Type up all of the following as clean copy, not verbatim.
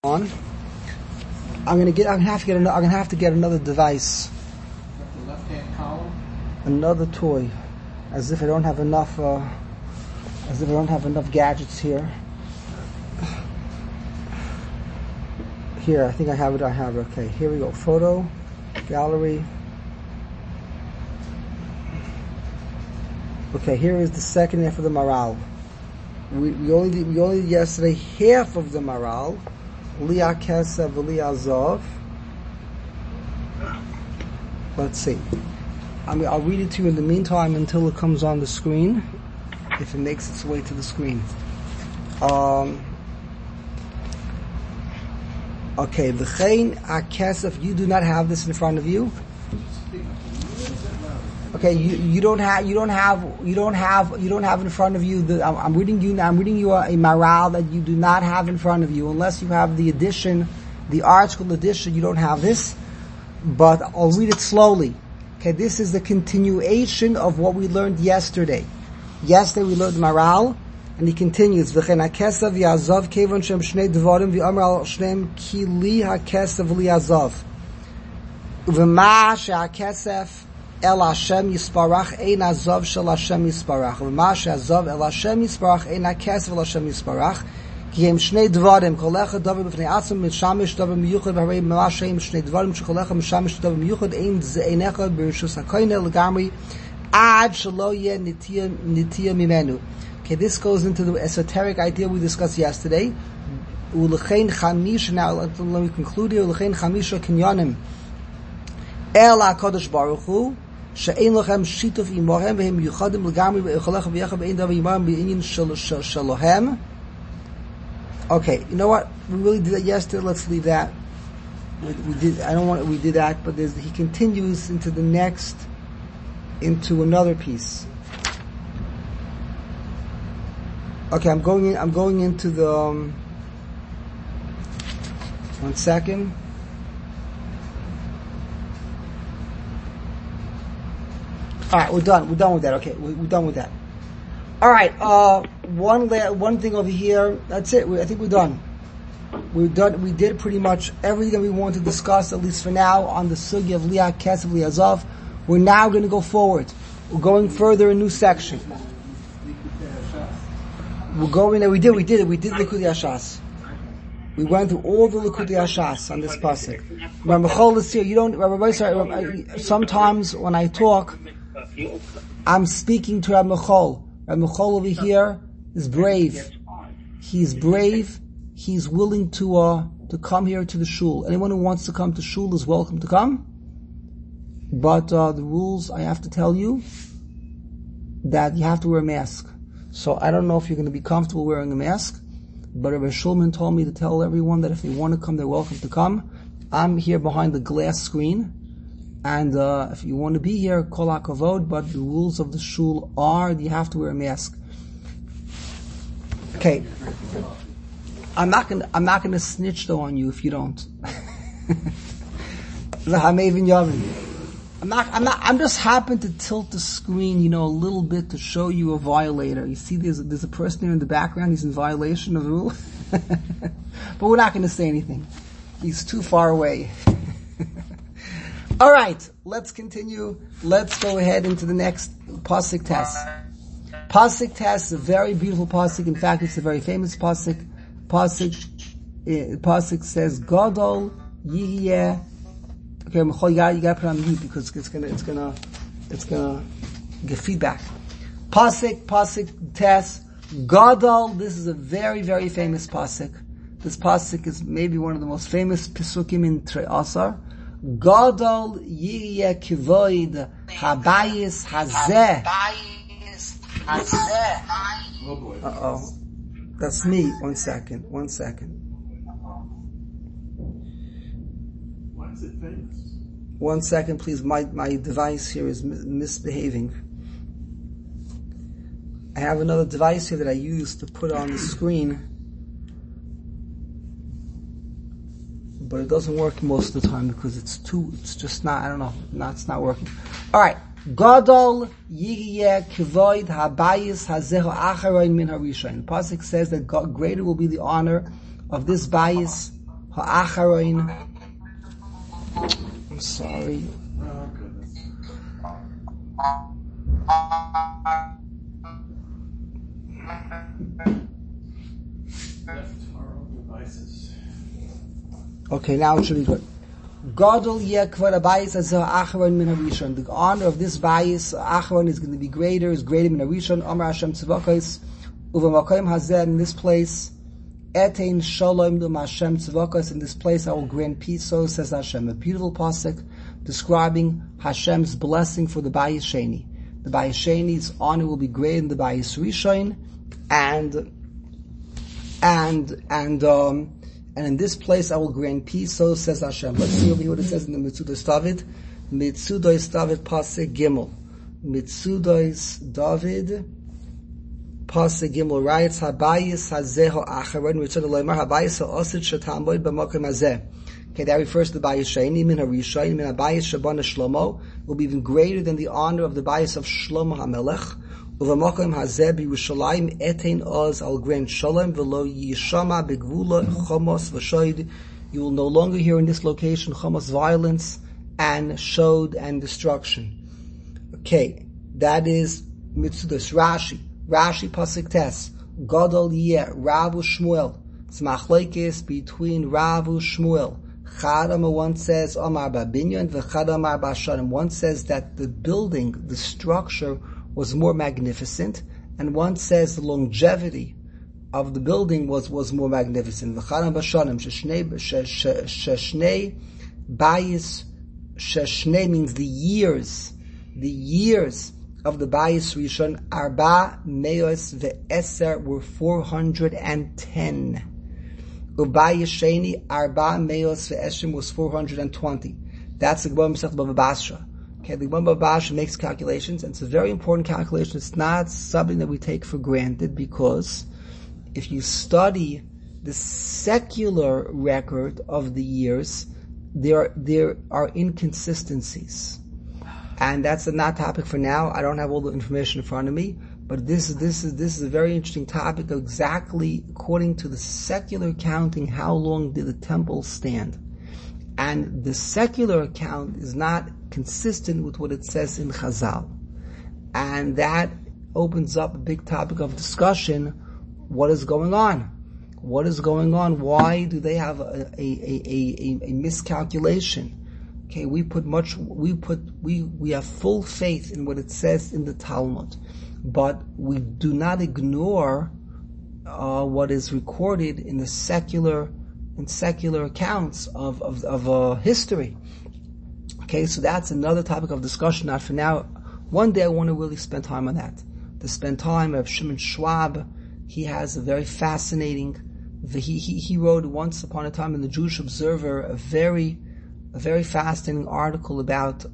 on. I'm gonna have to get another device. The left-hand column. Another toy. As if I don't have enough gadgets here. Here, I think I have it. Okay, here we go. Photo, gallery. Okay, here is the second half of the Maral. We only did yesterday half of the Maral. Liya Kesef v'Liya Zov. Let's see. I'll read it to you in the meantime until it comes on the screen, if it makes its way to the screen. Okay, v'chein hakesef. You do not have this in front of you. Okay, you don't have in front of you. I'm reading you a Maral that you do not have in front of you, unless you have the edition, the article edition. You don't have this, but I'll read it slowly. Okay, this is the continuation of what we learned yesterday. Yesterday we learned Maral, and he continues. V'chen hakesav v'yazov kevon shem shnei dvarim v'yomer al shneim ki li hakesav v'yazov v'ma she'hakesef El Hashem Yisparach Ein Azov Shel Hashem Yisparach V'ma she'azov El Hashem Yisparach Ein HaKesef El Hashem Yisparach Ki Hem Shnei Dvarim Kol Echad Davar B'fnei Atzmo Mishamish Davar Miyuchad V'harei V'ma she'hem Shnei Dvarim Shekol Echad Mishamish Davar Miyuchad Ein Echad B'Rishus HaKoineh L'gamri Ad Shelo Yeh Nitiya Mimenu. Okay, this goes into the esoteric idea we discussed yesterday. U'lechein Chamish. Now let me conclude here. U'lechein Chamisha Kinyanim El HaKadosh Baruch Hu שאין לכם שיתוף עמהם והם מיוחדים לגמרי ויכולך ויחד ואין דבר עמהם בעניין שלהם. Okay, you know what? We really did that yesterday. Let's leave that. We did that, but he continues into another piece. Okay, I'm going into the, 1 second. Alright, we're done with that. Okay, we're done with that. Alright, one thing over here. That's it. I think we're done. We're done. We did pretty much everything that we wanted to discuss, at least for now, on the sugya of Liya Kesef Liya Zov. We're now going to go forward. We're going further, a new section. We did Likutei Hashas. We went through all the Likutei Hashas on this pasuk. Rabbi Michal is here. Sometimes when I talk, I'm speaking to Rabbi Michal. Rabbi Michal over here is brave. He's brave. He's willing to come here to the shul. Anyone who wants to come to shul is welcome to come. But the rules, I have to tell you that you have to wear a mask. So I don't know if you're going to be comfortable wearing a mask, but Rabbi Shulman told me to tell everyone that if they want to come, they're welcome to come. I'm here behind the glass screen. And if you want to be here, kol hakavod, but the rules of the shul are you have to wear a mask. Okay, I'm not gonna snitch though on you if you don't. I'm just happen to tilt the screen, a little bit to show you a violator. You see, there's a person here in the background. He's in violation of the rule, but we're not going to say anything. He's too far away. All right, let's continue. Let's go ahead into the next pasuk test. Pasuk test is a very beautiful pasuk. In fact, it's a very famous pasuk. Pasuk says, "Gadol Yihye." Okay, Michal, you gotta put on mute because it's gonna get feedback. Pasuk test. Gadol. This is a very, very famous pasuk. This pasuk is maybe one of the most famous pasukim in Trei Asar. Gadol Yihye Kivoid Habayis Hazeh. Uh-oh. That's me. One second. Why is it famous? 1 second, please. My device here is misbehaving. I have another device here that I use to put on the screen, but it doesn't work most of the time because it's not working. Alright. Gadol Yihye Kivoid Habayis Hazeho Acharon Min Harishain. Pasuk says that greater will be the honor of this bayis ha'acharon. I'm sorry. Oh, goodness. Left our own devices. Okay, now it should be good. Gadol yeh kvar habayis hazeh ha'acharon min harishon. The honor of this bayis acharon is going to be greater, is greater min harishon. Amar Hashem tzivakos uvamakom hazeh, in this place. Etein shalom lu Hashem tzivakos, in this place I will grant peace, so says Hashem. A beautiful pasuk describing Hashem's blessing for the bayis sheni. The bayis sheni's honor will be greater than the bayis rishon, and in this place I will grant peace, so says Hashem. Let's see over here what it says in the Mitzudos David. Mitzudos David pasuk Gimel. Mitzudos David pasuk Gimel writes, Habayis hazeh ha'acharon, Ritzon Eloimar, Habayis ha'osid shetamod b'makom hazeh. Okay, that refers to the bayis sheni, min harishon, min habayis shabana Shlomo, will be even greater than the honor of the bayis of Shlomo HaMelech. Uvamakom hazeh b'Yerushalayim etein oz al grant shalom v'lo yishama b'gvula chomos v'shoid. You will no longer hear in this location chomos, violence, and shod and destruction. Okay, that is Mitzudos. Rashi pasuk tes. Gadol yeh Rav u'Shmuel. It's machlokes between Rav u'Shmuel. Chadam one says Amar Babinyan, v'Chadam Amar Basharim. One says that the building, the structure, was more magnificent, and one says the longevity of the building was more magnificent. V'Chadam Basharim sheshnei bayis, sheshnei means the years of the bayis rishon, arba meos ve'eser were 410. Ubayis sheni arba meos ve'eshim was 420. That's the Gemara Masechet Bava Basra. Okay, the Gemara Bava Basra makes calculations, and it's a very important calculation. It's not something that we take for granted, because if you study the secular record of the years, there are inconsistencies. And that's a not topic for now. I don't have all the information in front of me, but this is a very interesting topic of exactly according to the secular counting, how long did the temple stand? And the secular account is not consistent with what it says in Chazal. And that opens up a big topic of discussion. What is going on? What is going on? Why do they have a miscalculation? Okay, we have full faith in what it says in the Talmud, but we do not ignore what is recorded in the secular accounts of history. Okay, so that's another topic of discussion, not for now. One day I want to really spend time on that. To spend time of Shimon Schwab. He has a very fascinating. He wrote once upon a time in the Jewish Observer a very fascinating article about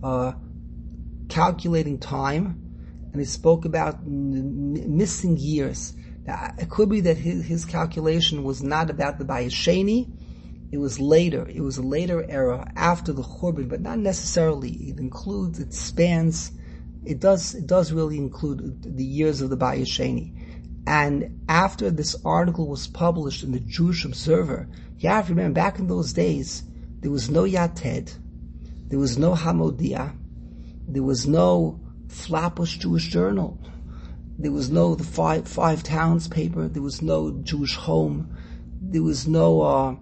calculating time, and he spoke about missing years. Now, it could be that his calculation was not about the Bayis Sheni. It was later. It was a later era after the Churban, but not necessarily. It spans. It does really include the years of the Bayis Sheni. And after this article was published in the Jewish Observer, you have to remember, back in those days, there was no Yated, there was no Hamodia, there was no Flatbush Jewish Journal, there was no the Five Towns paper, there was no Jewish Home, there was no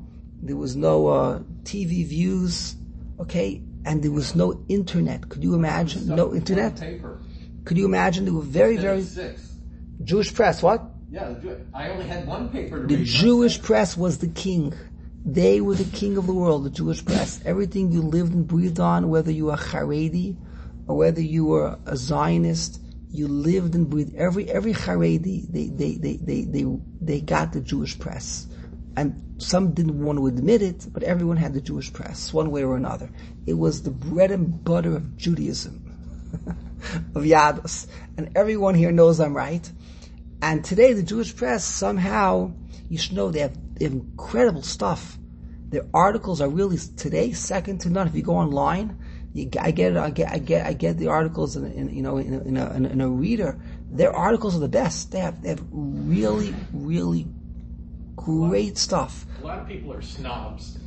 TV Views, okay, and there was no internet. Could you imagine? No internet. Paper. Could you imagine? There were very Jewish press. What? Yeah, I only had one paper to read. The Jewish press was the king. They were the king of the world, the Jewish press. Everything you lived and breathed on, whether you were Haredi or whether you were a Zionist, you lived and breathed. Every Haredi, they got the Jewish press. And some didn't want to admit it, but everyone had the Jewish press, one way or another. It was the bread and butter of Judaism, of Yadus. And everyone here knows I'm right. And today the Jewish press, somehow, you should know they have incredible stuff. Their articles are really today second to none. If you go online, I get the articles in a reader. Their articles are the best. They have really, really great stuff. A lot of people are snobs.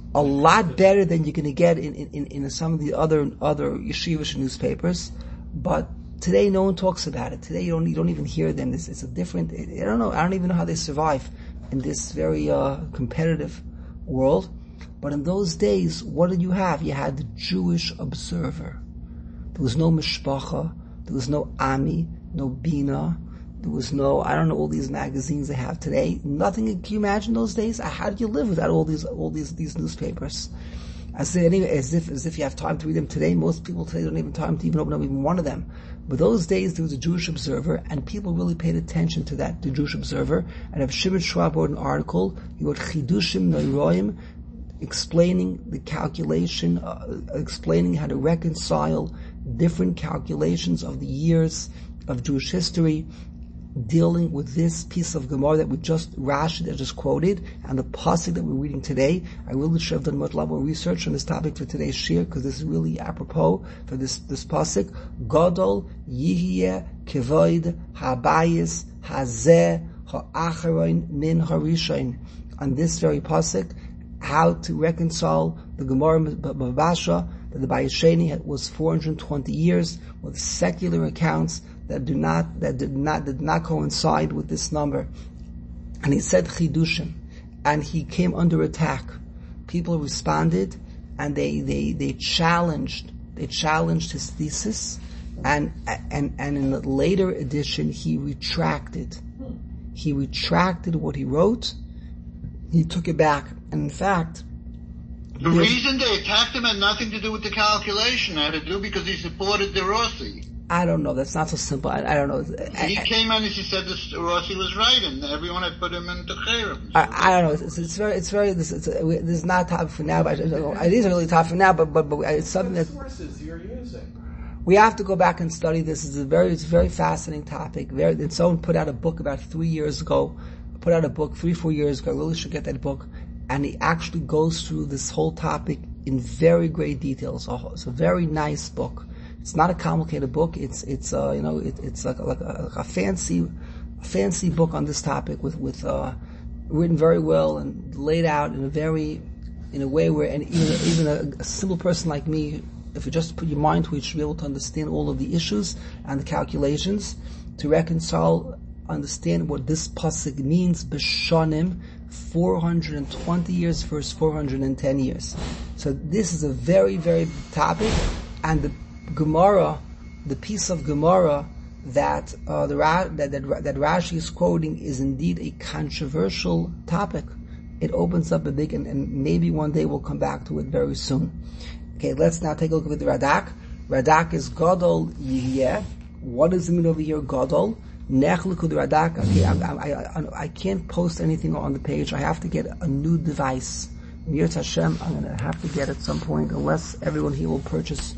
a lot better than you're going to get in some of the other yeshivish newspapers. But today, no one talks about it. Today, you don't even hear them. It's a different. I don't know. I don't even know how they survive in this very competitive world. But in those days, what did you have? You had the Jewish Observer. There was no Mishpacha. There was no Ami, no Bina. There was no, I don't know, all these magazines they have today. Nothing. Can you imagine those days? How did you live without all these newspapers? As if you have time to read them today. Most people today don't even have time to even open up even one of them. But those days there was a Jewish Observer, and people really paid attention to that, the Jewish Observer. And if Shimon Schwab wrote an article, he wrote Chidushim Neiroim, explaining the calculation, explaining how to reconcile different calculations of the years of Jewish history, dealing with this piece of Gemara that Rashi that just quoted, and the pasuk that we're reading today. I really should have done much more research on this topic for today's shir, because this is really apropos for this pasuk. Gadol Yihye Kevoid Habayis Hazeh Ha'acharon Min Harishain. On this very pasuk, how to reconcile the Gemara Babasha that the Bayesheni was 420 years with secular accounts that did not coincide with this number. And he said Chidushim, and he came under attack. People responded, and they challenged his thesis, and in a later edition he retracted what he wrote. He took it back, and in fact, the reason they attacked him had nothing to do with the calculation. It had to do because he supported the Rossi. I don't know. That's not so simple. I don't know. He came on and he said Rossi was right, and everyone had put him into Cherem. I don't know. It's very. This is not tough for now. But it is really tough for now. But it's something that sources you're using. We have to go back and study this. It's a very fascinating topic. Someone put out a book about 3 years ago. 3-4 years ago. I really should get that book. And he actually goes through this whole topic in very great detail. So it's a very nice book. It's not a complicated book. It's like a fancy book on this topic with written very well and laid out in a way where even a simple person like me, if you just put your mind to it, should be able to understand all of the issues and the calculations to reconcile, understand what this pasuk means. B'shanim, 420 years versus 410 years. So this is a very, very big topic, and the Gemara, the piece of Gemara that that Rashi is quoting is indeed a controversial topic. It opens up a big, and maybe one day we'll come back to it very soon. Okay, let's now take a look at the Radak. Radak is Gadol Yihye. What does it mean over here, Gadol? Nechlikud Radak. Okay, I can't post anything on the page. I have to get a new device. Yirtz Hashem, I'm going to have to get at some point, unless everyone here will purchase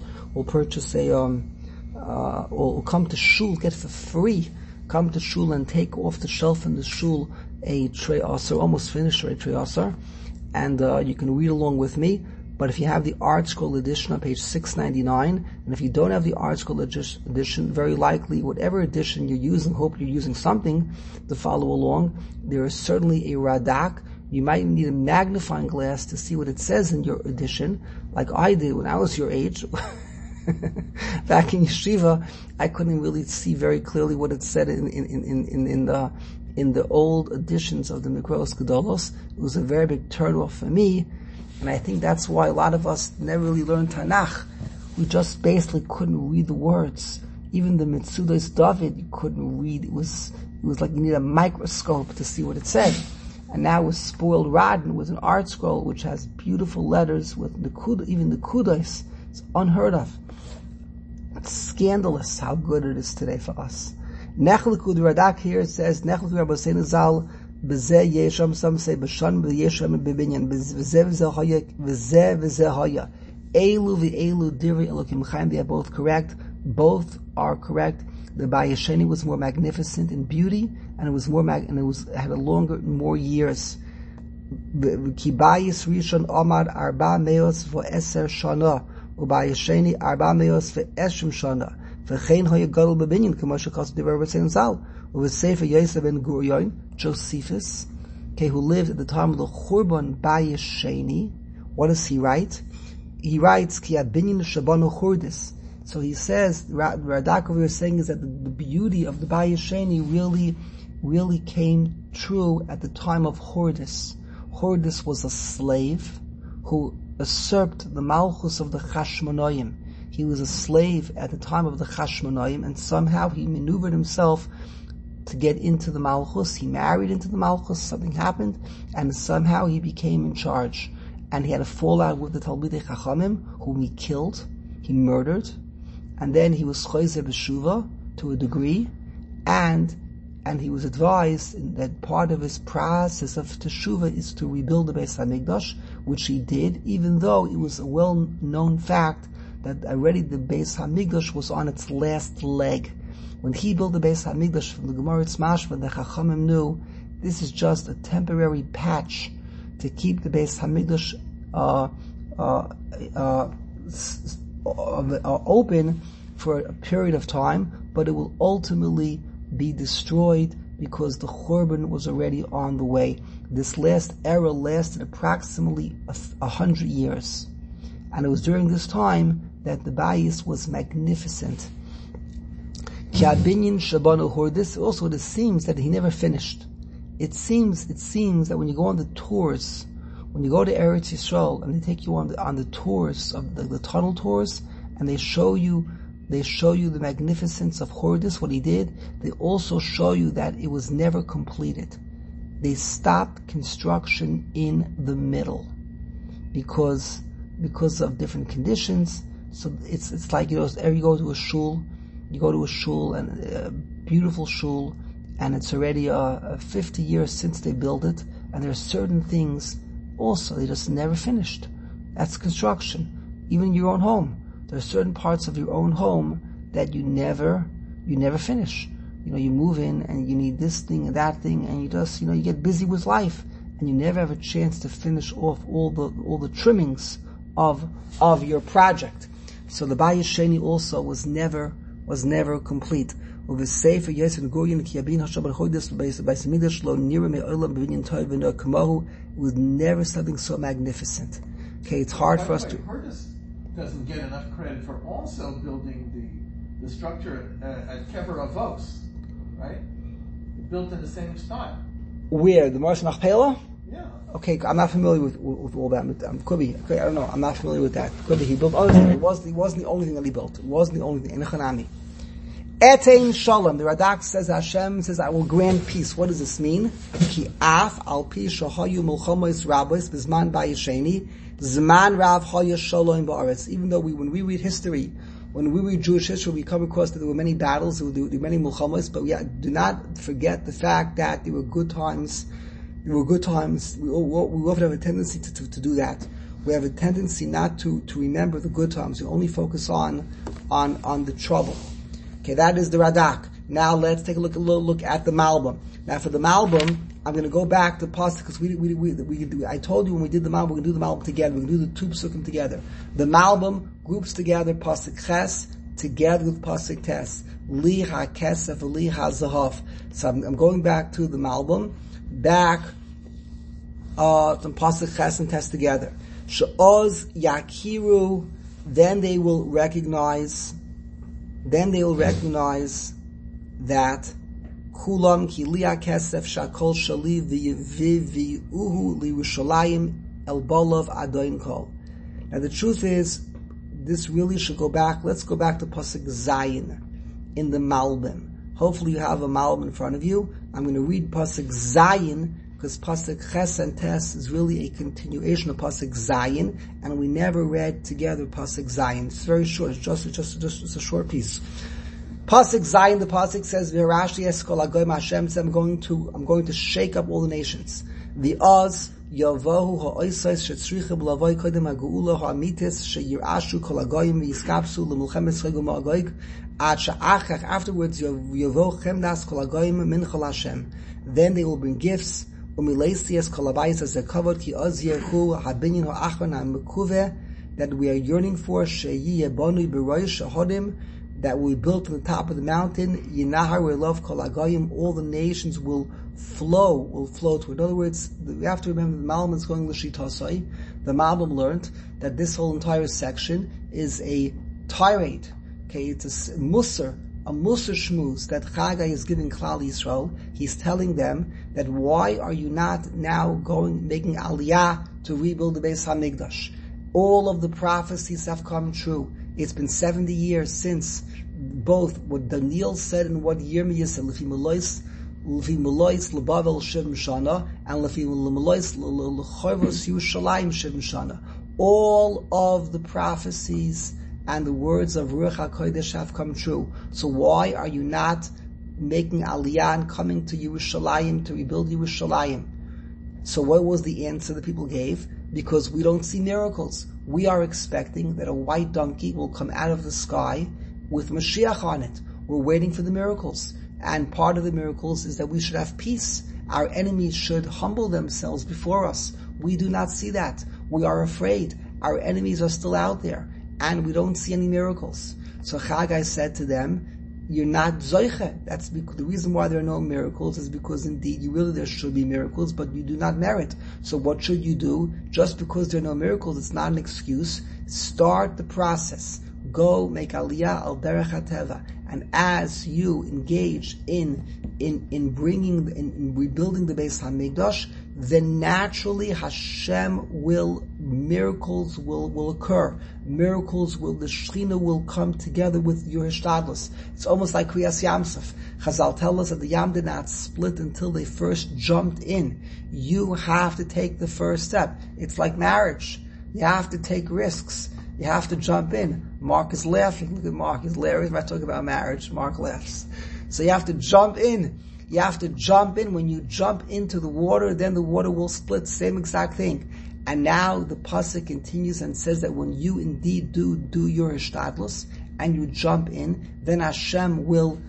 or come to shul, get for free, come to shul and take off the shelf in the shul a Trei Asar, almost finished a Trei Asar, and you can read along with me. But if you have the Art Scroll edition on page 699, and if you don't have the Art Scroll edition, very likely, whatever edition you're using, hope you're using something to follow along. There is certainly a Radak. You might need a magnifying glass to see what it says in your edition, like I did when I was your age. Back in yeshiva, I couldn't really see very clearly what it said in the old editions of the Mikros Gedolos. It was a very big turnoff for me, and I think that's why a lot of us never really learned Tanakh. We just basically couldn't read the words. Even the Metzudas David, you couldn't read. It was like you need a microscope to see what it said. And now with Spoiled Rotten, with an Art Scroll which has beautiful letters with even the Kudos, it's unheard of. It's scandalous how good it is today for us. Nechlikud Radak here says Nechlikud Rabbeinu Zal B'zeh Yesham. Some say B'shan B'yesham B'binyan B'zeh V'zeh Haya. Elu v'elu Diri Elokim Chaim. They are both correct. Both are correct. The Bayesheni was more magnificent in beauty, and it was had more years. Kibayis Rishon Omar Arba Meos v'Eser Shana. Ubayesheni Arba Meos v'Eshim Shana. V'chein Hoya Gadol B'binyan K'mo Shechas Divrei Rabbeinu Zal. U'v'Sefer Yosef ben Gurion, Josephus, who lived at the time of the Churban Bayesheni, What does he write? He writes, Ki abinyan shabanu churdis. So he says, Radak over here is saying is that the beauty of the Bayis Sheni really came true at the time of Hordis. Hordis was a slave who usurped the Malchus of the Chashmonoim. He was a slave at the time of the Chashmonoim, and somehow he maneuvered himself to get into the Malchus. He married into the Malchus, something happened, and somehow he became in charge. And he had a fallout with the Talmidei Chachamim, whom he killed, he murdered, and then he was Choyze B'Shuva to a degree, and he was advised that part of his process of Teshuvah is to rebuild the Beis HaMikdash, which he did, even though it was a well-known fact that already the Beis HaMikdash was on its last leg. When he built the Beis HaMikdash, from the Gemara it's mashma, the Chachamim knew this is just a temporary patch to keep the Beis HaMikdash open for a period of time, but it will ultimately be destroyed because the Churban was already on the way. This last era lasted approximately 100 years. And it was during this time that the Bayis was magnificent. Ki'abinyan shabanu hordis. Also, it seems that he never finished. It seems that when you go on the tours, when you go to Eretz Yisrael, and they take you on the tours of the tunnel tours, and they show you the magnificence of Hordis, what he did, they also show you that it was never completed. They stopped construction in the middle because of different conditions. So it's like, you go to a shul, and a beautiful shul, and it's already 50 years since they built it, and there are certain things also they just never finished. That's construction. Even your own home. There are certain parts of your own home that you never finish. You move in and you need this thing and that thing, and you just, you get busy with life, and you never have a chance to finish off all the trimmings of your project. So the Bayis Sheni also was never complete. It was never something so magnificent. Okay, it's hard for us to. Hordis doesn't get enough credit for also building the structure at Kever Avos, right? Built in the same style. Where the Mars Machpelah? Yeah. Okay, I'm not familiar with all that. Could be. Okay, I don't know. I'm not familiar with that. Could be he built other things. It wasn't the only thing that he built. It wasn't the only thing. In Hanami. Etein Shalom. The Radak says, Hashem says, I will grant peace. What does this mean? Ki af al pi shahayu mulchamos rabbis bizman Bayis Sheni zman rav haya shalom ba'aretz. Even though when we read history, when we read Jewish history, we come across that there were many battles, there were many mulchamos, but do not forget the fact that there were good times. We often have a tendency to do that. We have a tendency not to remember the good times. We only focus on the trouble. Okay, that is the Radak. Now let's take a look at the Malbim. Now for the Malbim, I'm going to go back to Pasuk because I told you when we did the Malbim, we're going to do the Malbim together. We're going to do the two Psukim together. The Malbim groups together Pasuk Ches together with Pasuk Tes. Li ha-kesef, li ha-zahav. So I'm going back to the Malbim, back some Pasuk Ches and Tes together. She'oz yakiru, then they will recognize that kulam ki liya kesef shakol shali v'yiviuhu liYerushalayim el bolav adoin kol. Now the truth is, this really should go back. Let's go back to Pasuk Zayin in the Malbim. Hopefully you have a Malbim in front of you. I'm going to read Pasuk Zayin because Pasuk Ches and Tes is really a continuation of Pasuk Zayin, and we never read together Pasuk Zayin. It's very short. It's just a short piece. Pasuk Zayin, the Pasuk says, "V'Rashi eskol agoyim Hashem said, I'm going to shake up all the nations. The Oz Yavohu ha'oisais shetzricha b'lavoi kodem ha'geula ha'amitis sheyirashu kol agoyim v'yiskapsu l'mulchemes chegum ha'agoyim ad sha'achach." Afterwards, Yavoh chemdas kol agoyim min chol Hashem. Then they will bring gifts. Umileisias kolabayis as a covered ki oz yerchu habinyan ha'achron ha'mekuve, that we are yearning for, sheyi yebonu b'roish shahodim, that we built on the top of the mountain. Yinahar love kol agoyim, all the nations will flow to. In other words, we have to remember the Malbim is going l'shitasai. The Malbim learned that this whole entire section is a tirade. Okay, it's a musar shmuz that Chagai is giving Klal Yisrael. He's telling them that why are you not now making aliyah to rebuild the Beis HaMikdash? All of the prophecies have come true. It's been 70 years since both what Daniel said and what Yirmiyah said, Lefi Melois L'Bavel Shivim Shana and Lefi Melois L'Chorvos Yerushalayim Shivim Shana. All of the prophecies and the words of Ruach HaKodesh have come true. So why are you not making aliyah and coming to Yerushalayim to rebuild Yerushalayim? So what was the answer the people gave? Because we don't see miracles. We are expecting that a white donkey will come out of the sky with Mashiach on it. We're waiting for the miracles. And part of the miracles is that we should have peace. Our enemies should humble themselves before us. We do not see that. We are afraid. Our enemies are still out there. And we don't see any miracles. So Chagai said to them, you're not zoiche. That's because the reason why there are no miracles is because indeed there should be miracles, but you do not merit. So what should you do? Just because there are no miracles, it's not an excuse. Start the process. Go make aliyah al derech hateva. And as you engage in rebuilding the Beis HaMikdash, then naturally miracles will occur. The Shechina will come together with your Hishtadlus. It's almost like Kriyas Yamsuf. Chazal tell us that the Yam did not split until they first jumped in. You have to take the first step. It's like marriage. You have to take risks. You have to jump in. Mark is laughing. Look at Mark. He's hilarious. If I talk about marriage, Mark laughs. So you have to jump in. You have to jump in. When you jump into the water, then the water will split. Same exact thing. And now the pasuk continues and says that when you indeed do your hishtadlus and you jump in, then Hashem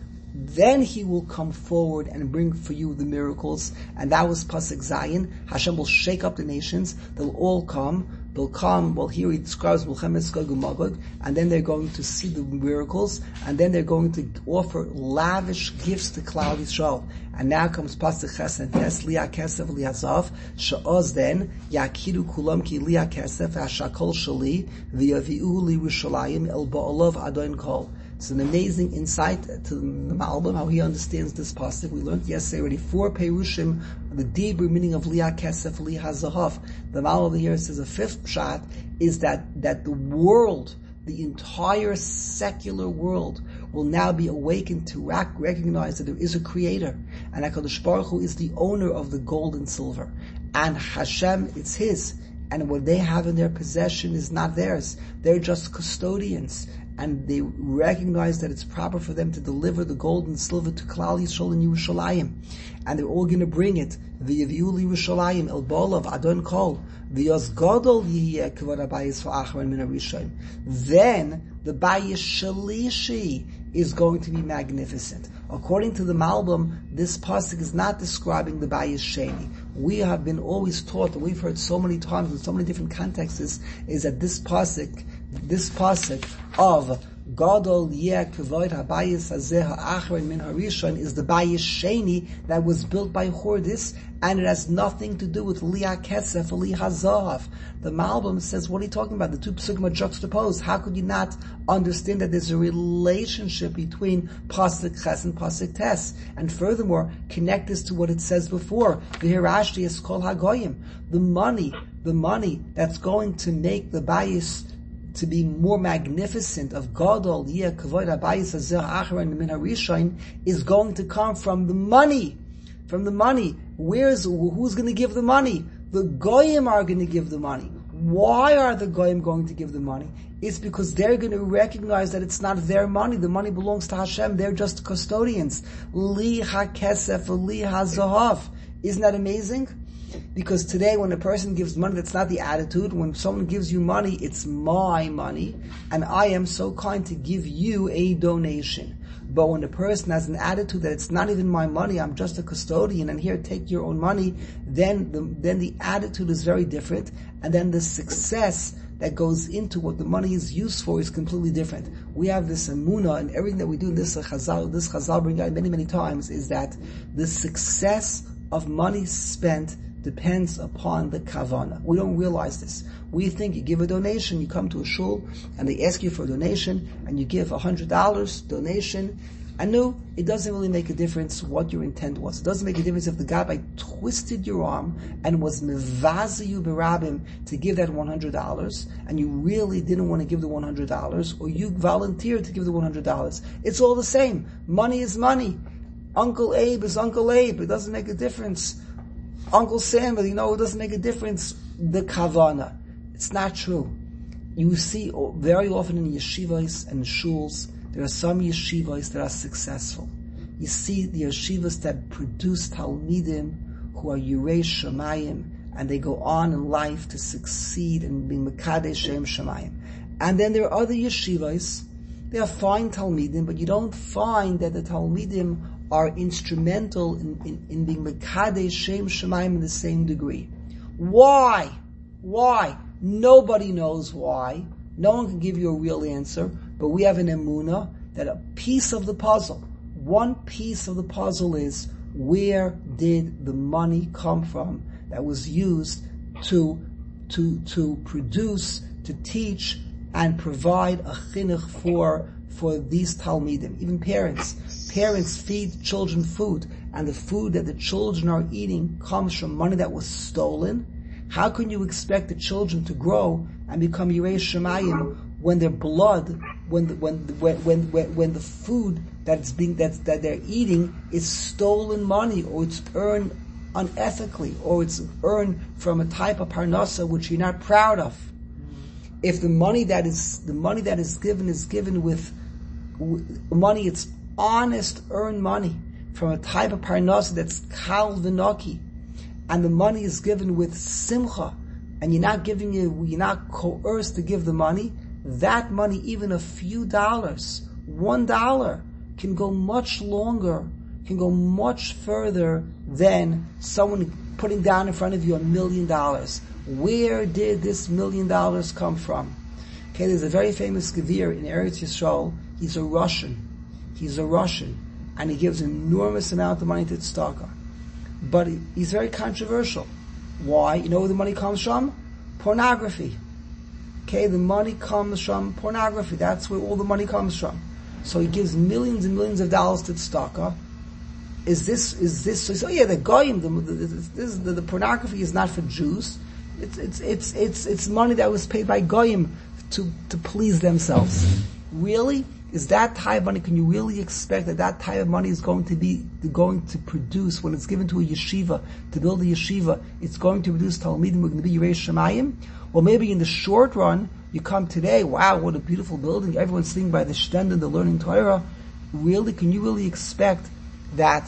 He will come forward and bring for you the miracles. And that was pasuk Zayin. Hashem will shake up the nations. They'll all come. Well, here he describes Mulchemes Gog uMagog, and then they're going to see the miracles, and then they're going to offer lavish gifts to Klal Yisrael. And now comes Pasuk Ches and Tes, Liah Kesef Liazav, Sha'oz then, Yakiru Kulam Ki Liah Kesef, Hashakol Shali, V'yavi'u Li Yerushalayim, El Ba'olov Adon Kol. It's an amazing insight to the Malbim, how he understands this pasuk. We learned yesterday already 4 Perushim, the deeper meaning of Liah Kesef, Liah Zahav. The Malbim here says a 5th pshat is that the world, the entire secular world, will now be awakened to recognize that there is a creator, and HaKadosh Baruch Hu is the owner of the gold and silver. And Hashem, it's His. And what they have in their possession is not theirs. They're just custodians. And they recognize that it's proper for them to deliver the gold and silver to Klal Yisrael and Yerushalayim. And they're all going to bring it. V'yavi'u li Yerushalayim el bolav adon kol v'yos gadol yihiyeh kavod habayis v'achron min harishon. Then the bayis shalishi is going to be magnificent. According to the Malbim, this pasuk is not describing the bayis sheni. We have been always taught, and we've heard so many times in so many different contexts, is that this pasuk of Gadol Yeh Kavod Habayis Hazeh Ha'achron Min Harishon is the Bayis Sheni that was built by Hordis, and it has nothing to do with Liah Kesef or Liah Zahav. The Malbim says, what are you talking about? The two psukim are juxtaposed. How could you not understand that there's a relationship between Pasuk Ches and Pasuk Tes? And furthermore, connect this to what it says before. V'hirashti es kol hagoyim. The money that's going to make the Bayis to be more magnificent of Gadol Yeh Kavod Habayis Hazeh Ha'achron Min Harishon is going to come from the money. From the money. Who's going to give the money? The Goyim are going to give the money. Why are the Goyim going to give the money? It's because they're going to recognize that it's not their money. The money belongs to Hashem. They're just custodians. Li HaKesef Li HaZahav. Isn't that amazing? Because today when a person gives money, that's not the attitude. When someone gives you money, it's my money, and I am so kind to give you a donation. But when a person has an attitude that it's not even my money, I'm just a custodian, and here, take your own money, then the attitude is very different, and then the success that goes into what the money is used for is completely different. We have this emunah, and everything that we do in this Chazal bring out many, many times, is that the success of money spent depends upon the kavana. We don't realize this. We think you give a donation, you come to a shul, and they ask you for a donation, and you give $100 donation, and no, it doesn't really make a difference what your intent was. It doesn't make a difference if the guy twisted your arm and was mevazi you berabim to give that $100, and you really didn't want to give the $100, or you volunteered to give the $100. It's all the same. Money is money. Uncle Abe is Uncle Abe. It doesn't make a difference. Uncle Sam, it doesn't make a difference. The kavana. It's not true. You see very often in yeshivas and shuls, there are some yeshivas that are successful. You see the yeshivas that produce talmidim who are yirei shamayim, and they go on in life to succeed and be mekadesh shem shamayim. And then there are other yeshivas, they are fine talmidim, but you don't find that the talmidim are instrumental in being mekadesh shem shamayim in the same degree. Why? Nobody knows why. No one can give you a real answer, but we have an emunah that a piece of the puzzle, one piece of the puzzle is, where did the money come from that was used to produce, to teach, and provide a chinuch for these talmidim? Even parents feed children food, and the food that the children are eating comes from money that was stolen. How can you expect the children to grow and become yirei shamayim when their blood, when the food that they're eating is stolen money, or it's earned unethically, or it's earned from a type of parnasa which you're not proud of? If the money that is given with money, it's honest earned money from a type of parnasa that's kal v'noki, and the money is given with simcha, and you're not coerced to give the money, that money, even a few dollars, $1, can go much longer, can go much further than someone putting down in front of you $1 million. Where did this $1 million come from? Okay, there's a very famous Gevir in Eretz Yisrael. He's a Russian, and he gives an enormous amount of money to tzedakah. But he's very controversial. Why? You know where the money comes from? Pornography. Okay, the money comes from pornography. That's where all the money comes from. So he gives millions and millions of dollars to tzedakah. Is this? So yeah, the goyim. The pornography is not for Jews. It's money that was paid by goyim to please themselves. Really? Is that type of money? Can you really expect that type of money is going to produce, when it's given to a yeshiva to build a yeshiva, it's going to produce talmidim who are going to be yirei shamayim? Or maybe in the short run, you come today, wow, what a beautiful building, everyone's sitting by the shtender, they're learning Torah. Really? Can you really expect that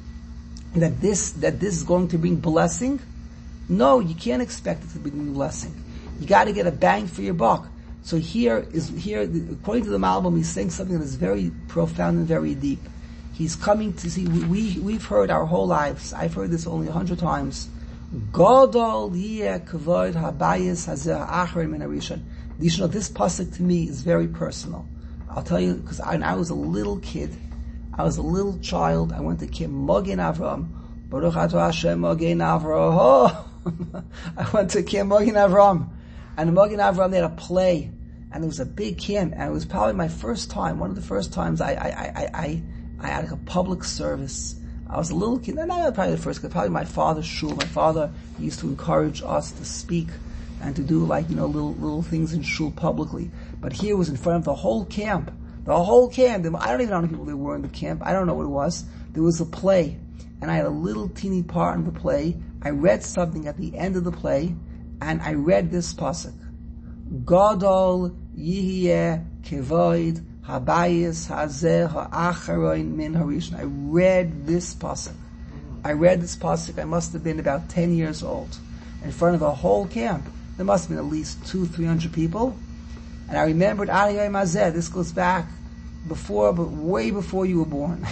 this is going to bring blessing? No, you can't expect it to bring blessing. You got to get a bang for your buck. So here, according to the Malbim, he's saying something that is very profound and very deep. He's coming to see, we've heard our whole lives, I've heard this only 100 times, Gadol yeh kavod habayis hazeh ha'achar min harishon. This pasuk to me is very personal. I'll tell you, because I was a little kid, I was a little child, I went to Kim Mogen Avram, Baruch Atah Hashem Mogen Avram, I went to Kim Mogen Avram, and in Mogen Avram they had a play, and it was a big camp, and it was probably my first time, one of the first times I had a public service. I was a little kid, and not probably the first kid, probably my father's shul. My father used to encourage us to speak and to do little things in shul publicly. But here was in front of the whole camp. I don't even know how many people there were in the camp. I don't know what it was. There was a play, and I had a little teeny part in the play. I read something at the end of the play, and I read this pasuk. Gadol yihye kevoid habayis hazeh ha'acharoin min harishon. I read this pasuk. I must have been about 10 years old. In front of the whole camp. There must have been at least 200-300 people. And I remembered Aliyah Mazeh. This goes back way before you were born.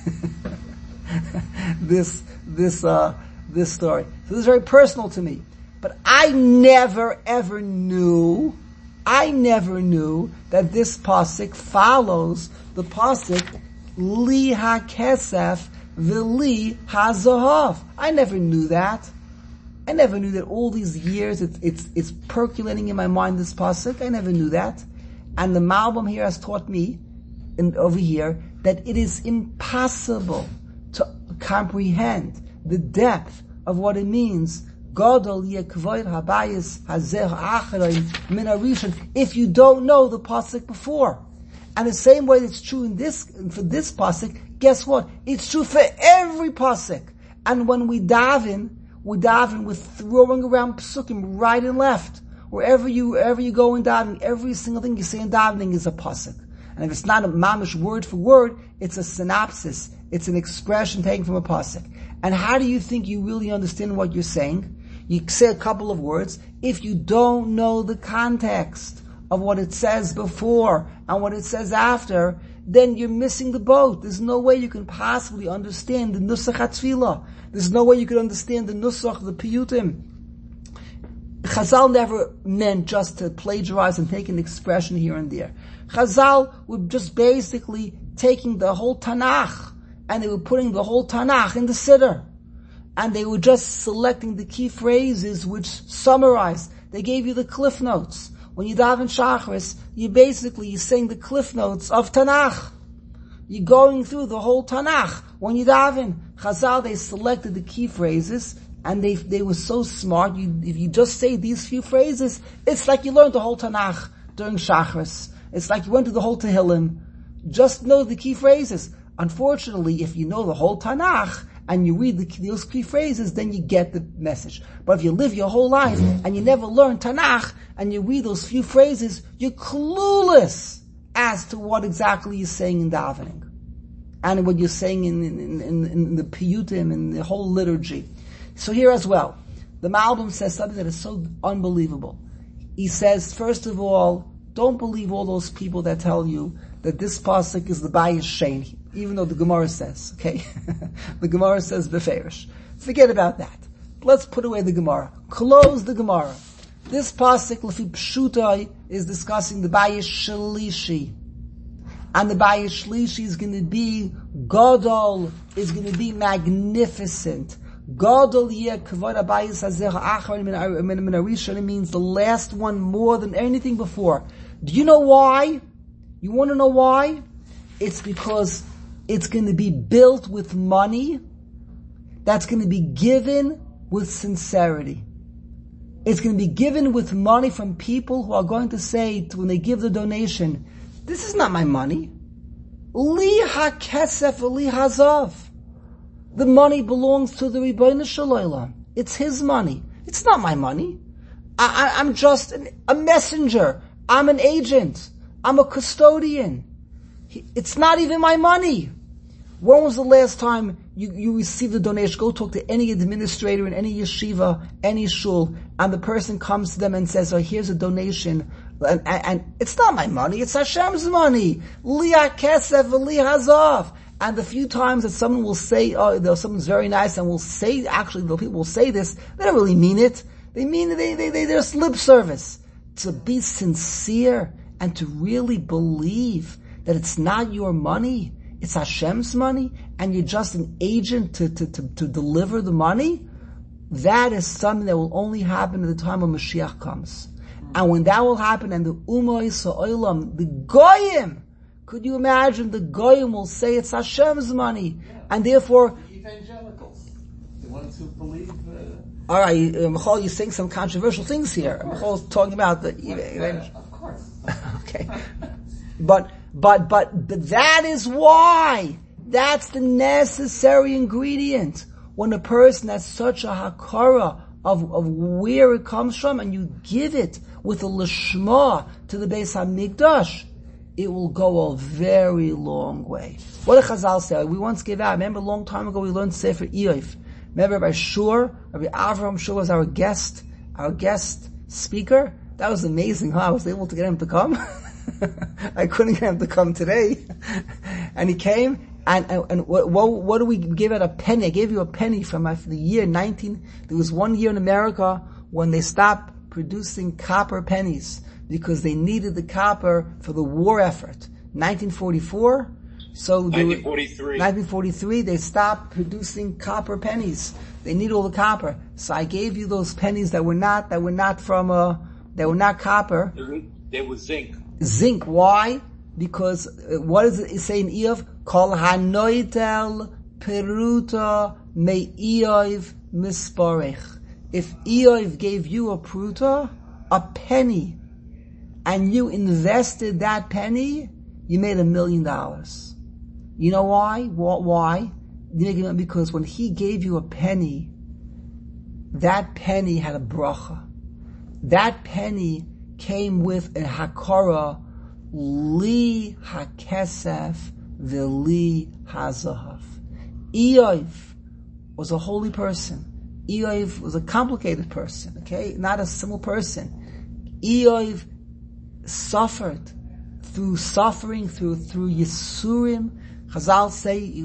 This story. So this is very personal to me. But I never ever knew that this pasuk follows the pasuk li hakesef v'li hazahav. I never knew that. I never knew that all these years it's percolating in my mind, this pasuk. I never knew that. And the Malbim here has taught me, over here, that it is impossible to comprehend the depth of what it means Gadol yekvoid habayis hazeh acharim min harishon if you don't know the pasuk before. And the same way it's true for this pasuk, guess what? It's true for every pasuk. And when we daven with throwing around psukim right and left. Wherever you go in davening, every single thing you say in davening is a pasuk. And if it's not a mamish word for word, it's a synopsis. It's an expression taken from a pasuk. And how do you think you really understand what you're saying? You say a couple of words. If you don't know the context of what it says before and what it says after, then you're missing the boat. There's no way you can possibly understand the nusach hatfilah. There's no way you can understand the nusach, the piyutim. Chazal never meant just to plagiarize and take an expression here and there. Chazal were just basically taking the whole Tanakh and they were putting the whole Tanakh in the Siddur. And they were just selecting the key phrases which summarize. They gave you the cliff notes. When you daven Shacharis, you're saying the cliff notes of Tanakh. You're going through the whole Tanakh. When you daven, Chazal, they selected the key phrases, and they were so smart. If you just say these few phrases, it's like you learned the whole Tanakh during Shacharis. It's like you went to the whole Tehillim. Just know the key phrases. Unfortunately, if you know the whole Tanakh, and you read those key phrases, then you get the message. But if you live your whole life and you never learn Tanakh and you read those few phrases, you're clueless as to what exactly you're saying in davening and what you're saying in the piyutim and the whole liturgy. So here as well, the Malbim says something that is so unbelievable. He says, first of all, don't believe all those people that tell you that this pasuk is the Bayis Shein, even though the Gemara says, okay? The Gemara says beferish. Forget about that. Let's put away the Gemara. Close the Gemara. This pasuk, Lefi Pshutai, is discussing the Bayis Shlishi. And the Bayis Shlishi is going to be Gadol, is going to be magnificent. Gadol yeh kavod habayis hazeh ha'achar min harishon. It means the last one more than anything before. Do you know why? You want to know why? It's because it's going to be built with money that's going to be given with sincerity. It's going to be given with money from people who are going to say, when they give the donation, this is not my money. Li ha-kesef li hazav. The money belongs to the Ribbono Shel Olam. It's his money. It's not my money. I'm just a messenger. I'm an agent. I'm a custodian. It's not even my money. When was the last time you received a donation? Go talk to any administrator in any yeshiva, any shul, and the person comes to them and says, oh, here's a donation. And it's not my money, it's Hashem's money. Li ha-kesef li hazav. And the few times that someone will say, oh, someone's very nice and will say, actually, the people will say this, they don't really mean it. They mean, they're lip service. To be sincere and to really believe that it's not your money, it's Hashem's money, and you're just an agent to deliver the money, that is something that will only happen at the time when Mashiach comes. And when that will happen, and the Ummah Yisraelim, the Goyim, could you imagine the Goyim will say it's Hashem's money, and therefore... The evangelicals, the ones who believe... All right, Michal, you're saying some controversial things here. Michal's talking about the... Of course. Okay. But that is why. That's the necessary ingredient. When a person has such a hakara of where it comes from, and you give it with a lishma to the Beis HaMikdash, it will go a very long way. What did Chazal say? We once gave out, remember a long time ago we learned Sefer Iyov. Remember Rabbi Shur, Rabbi Avraham Shur was our guest speaker? That was amazing, huh? I was able to get him to come. I couldn't get him to come today. And he came, and what do we give out? A penny. I gave you a penny from the year 19, there was one year in America when they stopped producing copper pennies because they needed the copper for the war effort. 1944. So 1943, they stopped producing copper pennies. They need all the copper. So I gave you those pennies that were not copper. They were zinc. Zinc. Why? Because what does it say in Eov? Kol hanoitel peruta me Eov misparech. If Eov gave you a pruta, a penny, and you invested that penny, you made $1 million. You know why? Why? Because when he gave you a penny, that penny had a bracha. That penny came with a hakara, li hakesef v'li hazahav. Eov was a holy person. Eov was a complicated person, okay? Not a simple person. Eov suffered through Yisurim. Chazal say,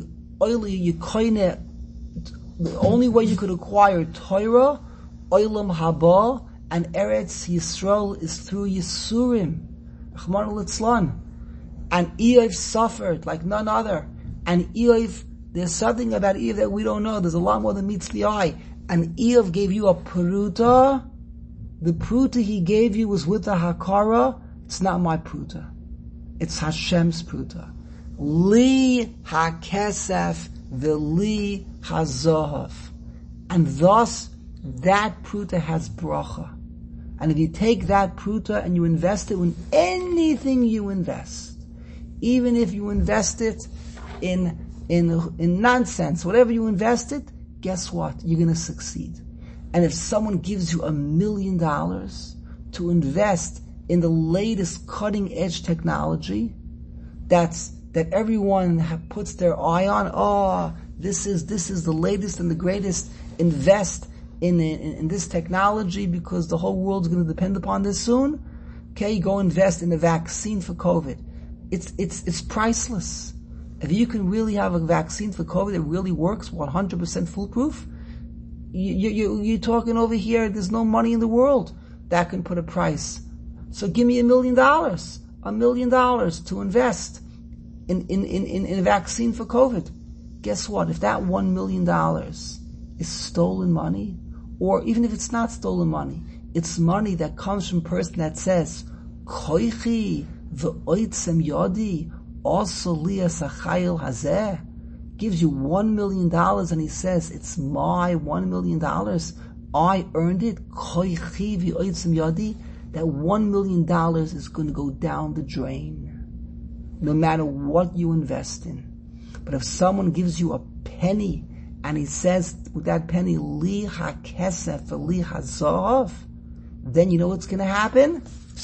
the only way you could acquire Torah, Olam Haba, and Eretz Yisrael is through Yisurim. Rahman al-Itzlan. And Eov suffered like none other. And Eov, there's something about Eov that we don't know. There's a lot more than meets the eye. And Eov gave you a pruta. The pruta he gave you was with the hakara. It's not my pruta. It's Hashem's pruta. Li hakesef v'li hazohav. And thus, that pruta has bracha. And if you take that pruta and you invest it in anything you invest, even if you invest it in nonsense, whatever you invest it, guess what? You're going to succeed. And if someone gives you $1 million to invest in the latest cutting edge technology, that everyone puts their eye on, this is the latest and the greatest, invest in this technology because the whole world's going to depend upon this soon. Okay, go invest in a vaccine for COVID. It's priceless. If you can really have a vaccine for COVID that really works, 100% foolproof, you're talking over here, there's no money in the world that can put a price. So give me $1 million to invest in a vaccine for COVID. Guess what? If that $1 million is stolen money, or even if it's not stolen money, it's money that comes from a person that says, Koichi v'oitzem yodi also lias achayil hazeh, gives you $1 million and he says, it's my $1 million, I earned it, Koichi v'oitzem yodi, that $1 million is going to go down the drain, no matter what you invest in. But if someone gives you a penny, and he says with that penny, li hakesef li hazav, then you know what's going to happen?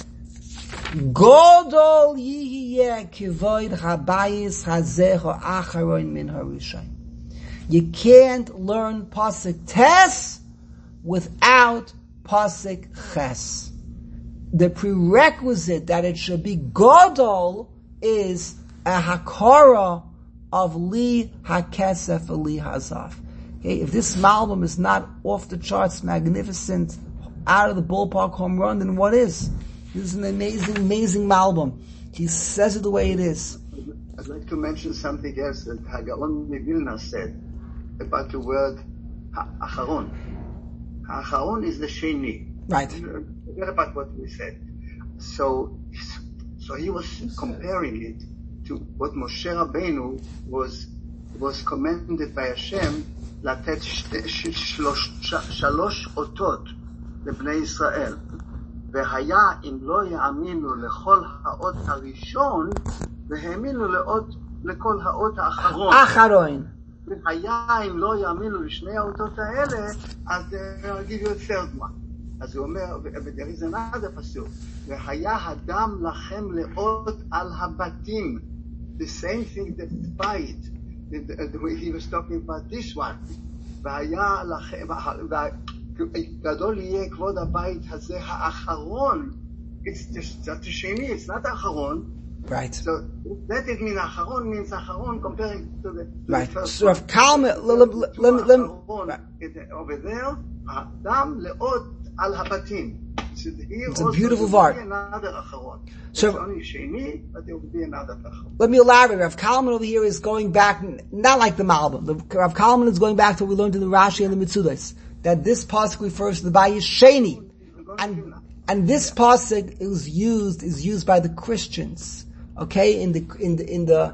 Godol yihiyeh kivoid habayis hazeho acharon min harishon. You can't learn pasuk tes without pasuk ches. The prerequisite that it should be Godol is a hakara of li hakesef li hazav. Okay, if this album is not off the charts, magnificent, out of the ballpark home run, then what is? This is an amazing album. He says it the way it is. I'd like to mention something else that Hagaon Mivilna said about the word acharon. Acharon is the sheni. Right. Forget about what we said. So he was comparing it to what Moshe Rabbeinu was commanded by Hashem לתת שלוש אותות לבני ישראל. והיה אם לא יאמינו לכל האות הראשון, והאמינו לכל האות האחרון. אחרון. והיה אם לא יאמינו לשני האותות האלה, אז I'll give you a third one. אז הוא אומר, there is another פסוק, והיה הדם לכם לאות על הבתים. The same thing that bite, the way he was talking about this one. והיה לכם, גדול יהיה כבוד הבית הזה האחרון. It's just the sheni, it's not האחרון. Right. So that it means האחרון means האחרון comparing to the right. first So if Kalma, let me over there, הדם לאות על הבתים. It's a beautiful word. So, let me elaborate. Rav Kalman over here is going back, not like the Malbim. Rav Kalman is going back to what we learned in the Rashi and the Mitzudas, that this pasuk refers to the Bayis Sheni. And this pasuk is used by the Christians. Okay? In the,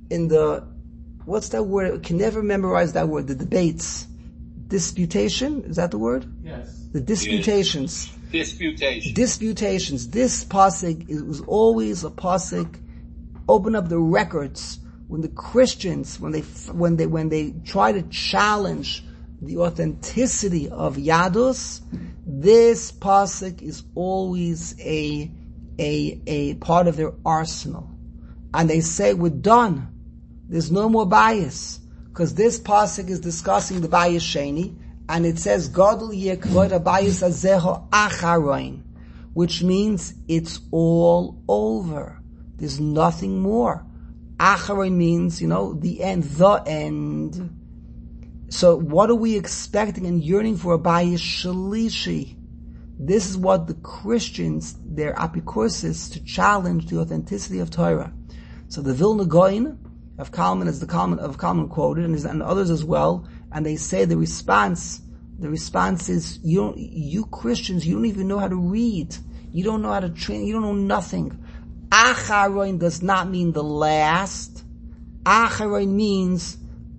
what's that word? I can never memorize that word. The debates. Disputation? Is that the word? Yes. The disputations. Yes. Disputations. This pasuk was always a pasuk. Open up the records when the Christians, when they try to challenge the authenticity of Yadus, this pasuk is always a part of their arsenal, and they say we're done. There's no more bias. Because this pasuk is discussing the Bayis Sheni, and it says, Gadol yeh kvod habayis hazeho acharoin, which means it's all over. There's nothing more. Acharoin means, the end. So what are we expecting and yearning for? A Bayis Shalishi. This is what the Christians, their apikoursis, to challenge the authenticity of Torah. So the Vilna Gaon of Kalman, as the Kalman quoted, and others as well, and they say the response is, you Christians, you don't even know how to read. You don't know how to train, you don't know nothing. Acharoin does not mean the last. Acharoin means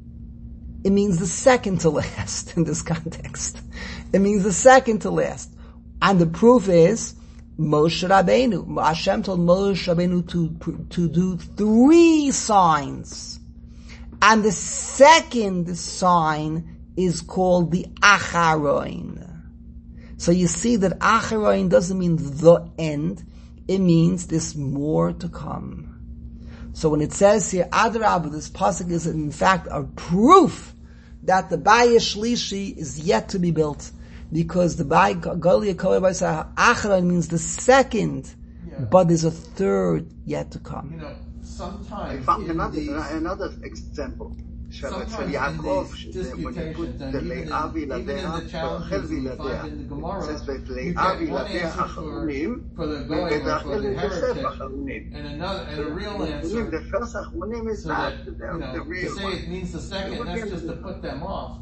the second to last in this context. It means the second to last. And the proof is, Moshe Rabbeinu. Hashem told Moshe Rabbeinu to do 3 signs. And the second sign is called the Acharoin. So you see that Acharoin doesn't mean the end. It means there's more to come. So when it says here, Adarabah, this pasuk is in fact a proof that the Bayis Shlishi is yet to be built. Because the Galia Acharon means the second, but there's a third yet to come. Sometimes I found another example. Sometimes in these disputations, and even in the challenges we find in the Gemara, you get one answer for the Goy or for the heretic, and a real answer. The first Achronim is not the real to say it means the second, that's just to put them off.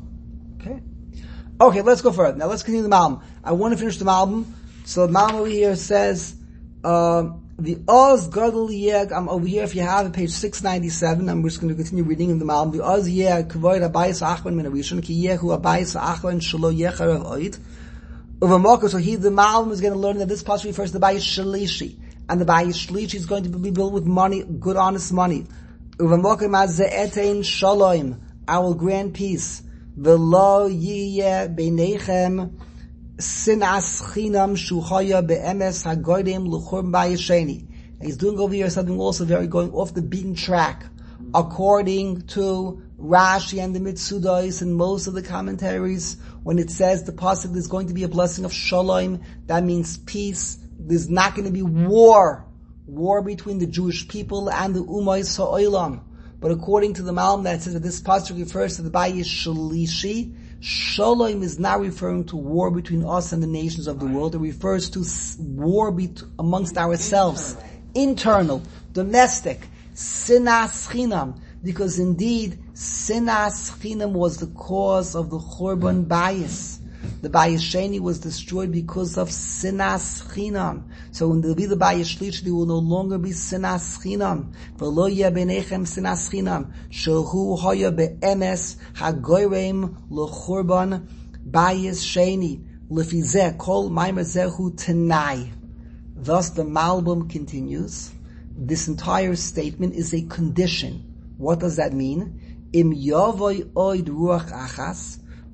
Okay, let's go further. Now let's continue the Malbim. I want to finish the Malbim. So the Malbim over here says, the Oz Gadol Yeg, I'm over here, if you have it, page 697, I'm just going to continue reading in the Malbim. The Oz Yeg, Kvoid Abayis Achron Min Arishon, Ki Yehu Abayis Achron Shalo Yecher of Oid. Uvamoko, so the Malbim is going to learn that this passage refers to the Bayis Shalishi. And the Bayis Shalishi is going to be built with money, good honest money. Uvamoko Maze'etein Shaloim, I will grant peace. V'lo yiyeh b'nechem sinas chinam shuchaya be'emes hagoyim l'churban Bayis Sheni. He's doing over here something also very going off the beaten track. According to Rashi and the Mitzudos and most of the commentaries, when it says the pasuk is going to be a blessing of shalom, that means peace. There's not going to be war between the Jewish people and the Umayis Ha'olam. But according to the Malbim, that says that this pasuk refers to the Bayis Shalishi. Shalom is not referring to war between us and the nations of the world. It refers to war amongst ourselves. Internal, domestic, sinas chinam. Because indeed, sinas chinam was the cause of the Churban Bayis. The Bayis Sheni was destroyed because of sinas chinam. So when there will be the Bayis Shlishi, there will no longer be sinas chinam. V'lo yeh b'nechem sinas chinam. Shehu hoya be'emes hagoyrem l'churban Bayis Sheni. Lefizeh kol maimer zehu tenai. Thus the Malbim continues. This entire statement is a condition. What does that mean? Im yavoy oid ruach achas.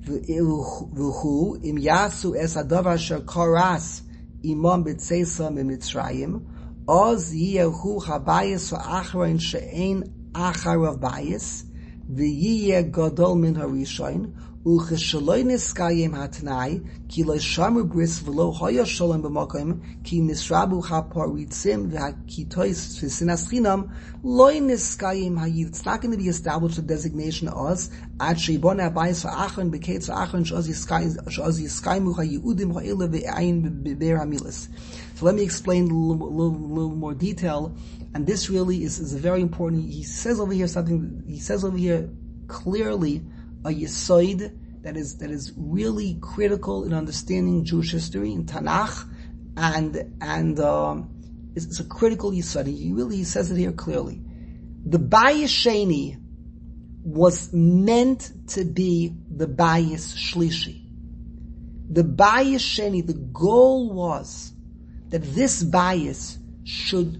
V'hu im yasu es hadavar asher koras imam b'tzeisa mimitzrayim oz yiyehu habayis ha'achron she'ein acharav bayis v'yiyeh gadol min harishayin Ucheshaloi niskayim hatnai, ki lo shamru bris v'lo hoya shalom b'makom, ki nisrabu ha'paritzim v'ha'kitois v'sinas chinam, loi niskayim hayid. It's not going to be established the designation as ad sheibon abayis v'achron b'keitz v'achron sh'oz yiskaymu ha'yiudim ha'ile v'ayin b'ber ha'milis. So let me explain a little more detail, and this really is a very important. He says over here clearly a yisoid that is really critical in understanding Jewish history in Tanakh, and it's a critical yisoid. He says it here clearly. The Bayis Sheni was meant to be the Bayis Shlishi. The Bayis Sheni, the goal was that this Bayis should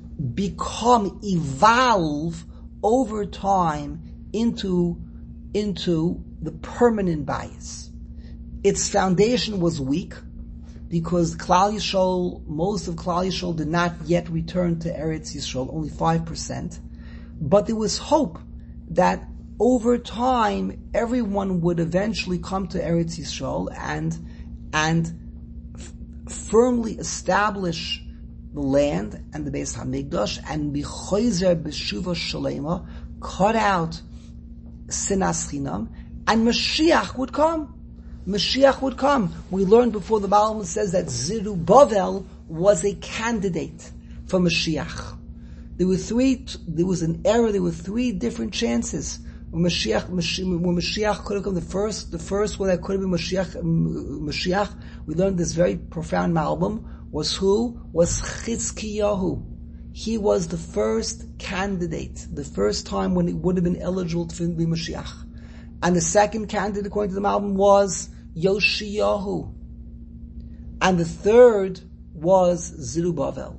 evolve over time into the permanent Bayis. Its foundation was weak because most of Klal Yisrael did not yet return to Eretz Yisrael, only 5%. But there was hope that over time everyone would eventually come to Eretz Yisrael and firmly establish the land and the Beis Hamikdash and b'choizer b'shuva shalema, cut out sinas chinam, and Mashiach would come. Mashiach would come. We learned before the Bible says that Zerubbabel was a candidate for Mashiach. There were three different chances. When Mashiach could have come, the first one that could have been Mashiach, we learned this very profound Malbim, was who? Was Chizkiyahu. He was the first candidate, the first time when it would have been eligible to be Mashiach. And the second candidate, according to the Malbim, was Yoshiyahu. And the third was Zerubbabel.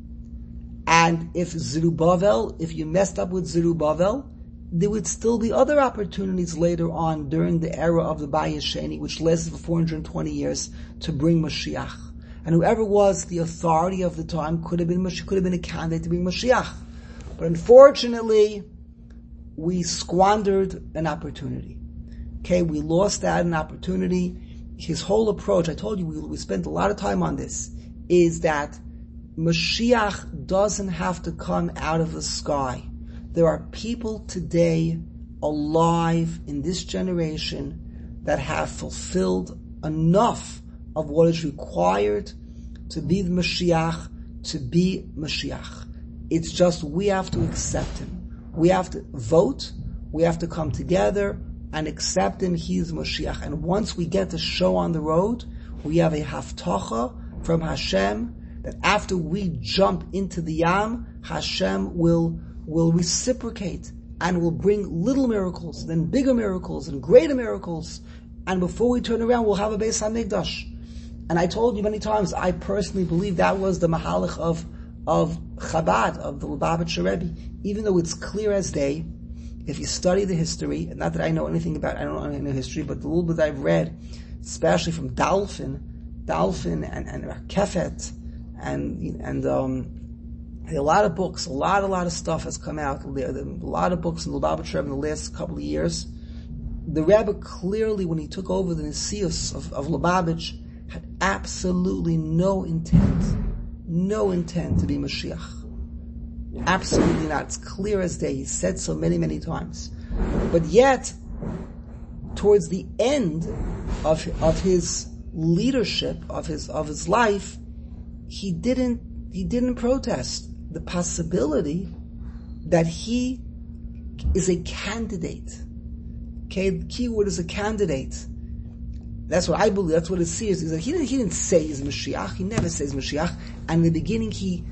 And if you messed up with Zerubbabel, there would still be other opportunities later on during the era of the Bayis Sheni, which lasted for 420 years, to bring Mashiach. And whoever was the authority of the time could have been a candidate to bring Mashiach. But unfortunately, we squandered an opportunity. Okay, we lost out an opportunity. His whole approach, I told you, we spent a lot of time on this, is that Mashiach doesn't have to come out of the sky. There are people today alive in this generation that have fulfilled enough of what is required to be the Mashiach, to be Mashiach. It's just we have to accept him. We have to vote, we have to come together and accept him. He is Mashiach. And once we get the show on the road, we have a haftacha from Hashem that after we jump into the Yam, Hashem will reciprocate and will bring little miracles, then bigger miracles and greater miracles. And before we turn around, we'll have a Beis HaMikdash. And I told you many times, I personally believe that was the mahalach of Chabad, of the Lubavitcher Rebbe. Even though it's clear as day, if you study the history, and not that I know anything about, I don't know any history, but the little bit I've read, especially from Dalfin and Kefet, and a lot of books, a lot of stuff has come out. There are a lot of books in the Lubavitcher Rebbe in the last couple of years. The Rebbe clearly, when he took over the Nesius of Lubavitch, had absolutely no intent to be Mashiach. Absolutely not. It's clear as day. He said so many, many times. But yet, towards the end of his leadership, of his life, he didn't protest the possibility that he is a candidate. Okay, the key word is a candidate. That's what I believe. That's what it says. Is that he didn't say he's Mashiach. He never says Mashiach. And in the beginning, he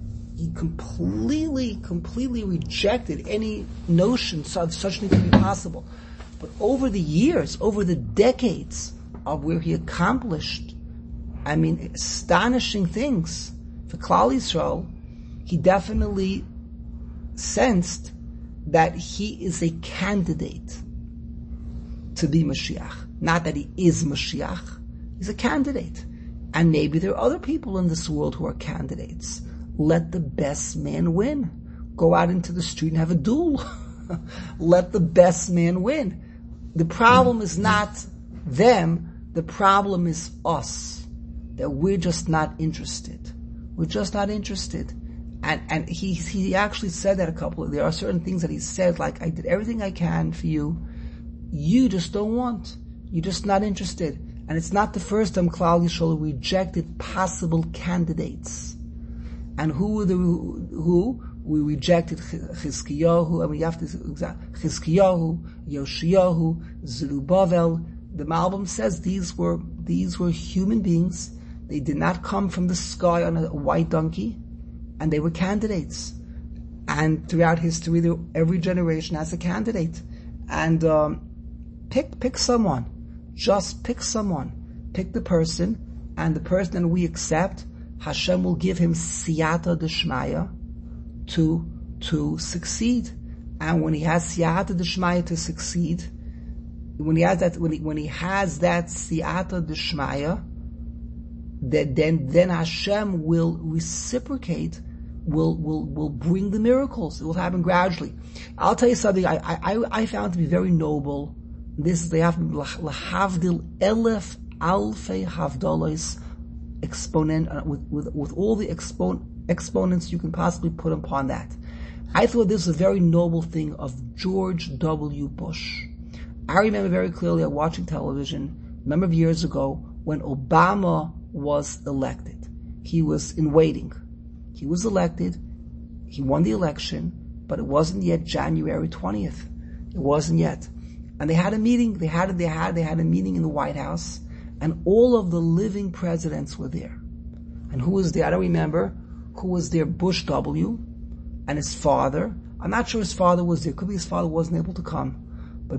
completely rejected any notion of such thing to be possible. But over the years, over the decades of where he accomplished, astonishing things for Klal Yisrael, he definitely sensed that he is a candidate to be Mashiach. Not that he is Mashiach. He's a candidate. And maybe there are other people in this world who are candidates. Let the best man win. Go out into the street and have a duel. Let the best man win. The problem is not Them, the problem is us, that we're just not interested. We're just not interested. And he actually said that there are certain things that he said, like, I did everything I can for you. You just don't want. You're just not interested. And it's not the first time Klal Yisrael rejected possible candidates. And who we rejected Chizkiyahu, you have to, Chizkiyahu, Yoshiyahu, Zerubbabel. The Malbim says these were human beings. They did not come from the sky on a white donkey, and they were candidates. And throughout history, every generation has a candidate. And pick someone. Just pick someone. Pick the person, and the person that we accept, Hashem will give him siyata d'shmaya to succeed. And when he has siyata d'shmaya to succeed, when he has that siyata d'shmaya, then Hashem will reciprocate, will bring the miracles. It will happen gradually. I'll tell you something I found to be very noble. This is, they have lahavdil elef alfei havdalos, exponent with all the exponents you can possibly put upon that. I thought this was a very noble thing of George W. Bush. I remember very clearly watching television a number of years ago when Obama was elected. He was in waiting. He was elected. He won the election, but it wasn't yet January 20th. It wasn't yet. And they had a meeting. They had a meeting in the White House, and all of the living presidents were there. And who was there? I don't remember. Who was there? Bush W. and his father. I'm not sure his father was there. Could be his father wasn't able to come. But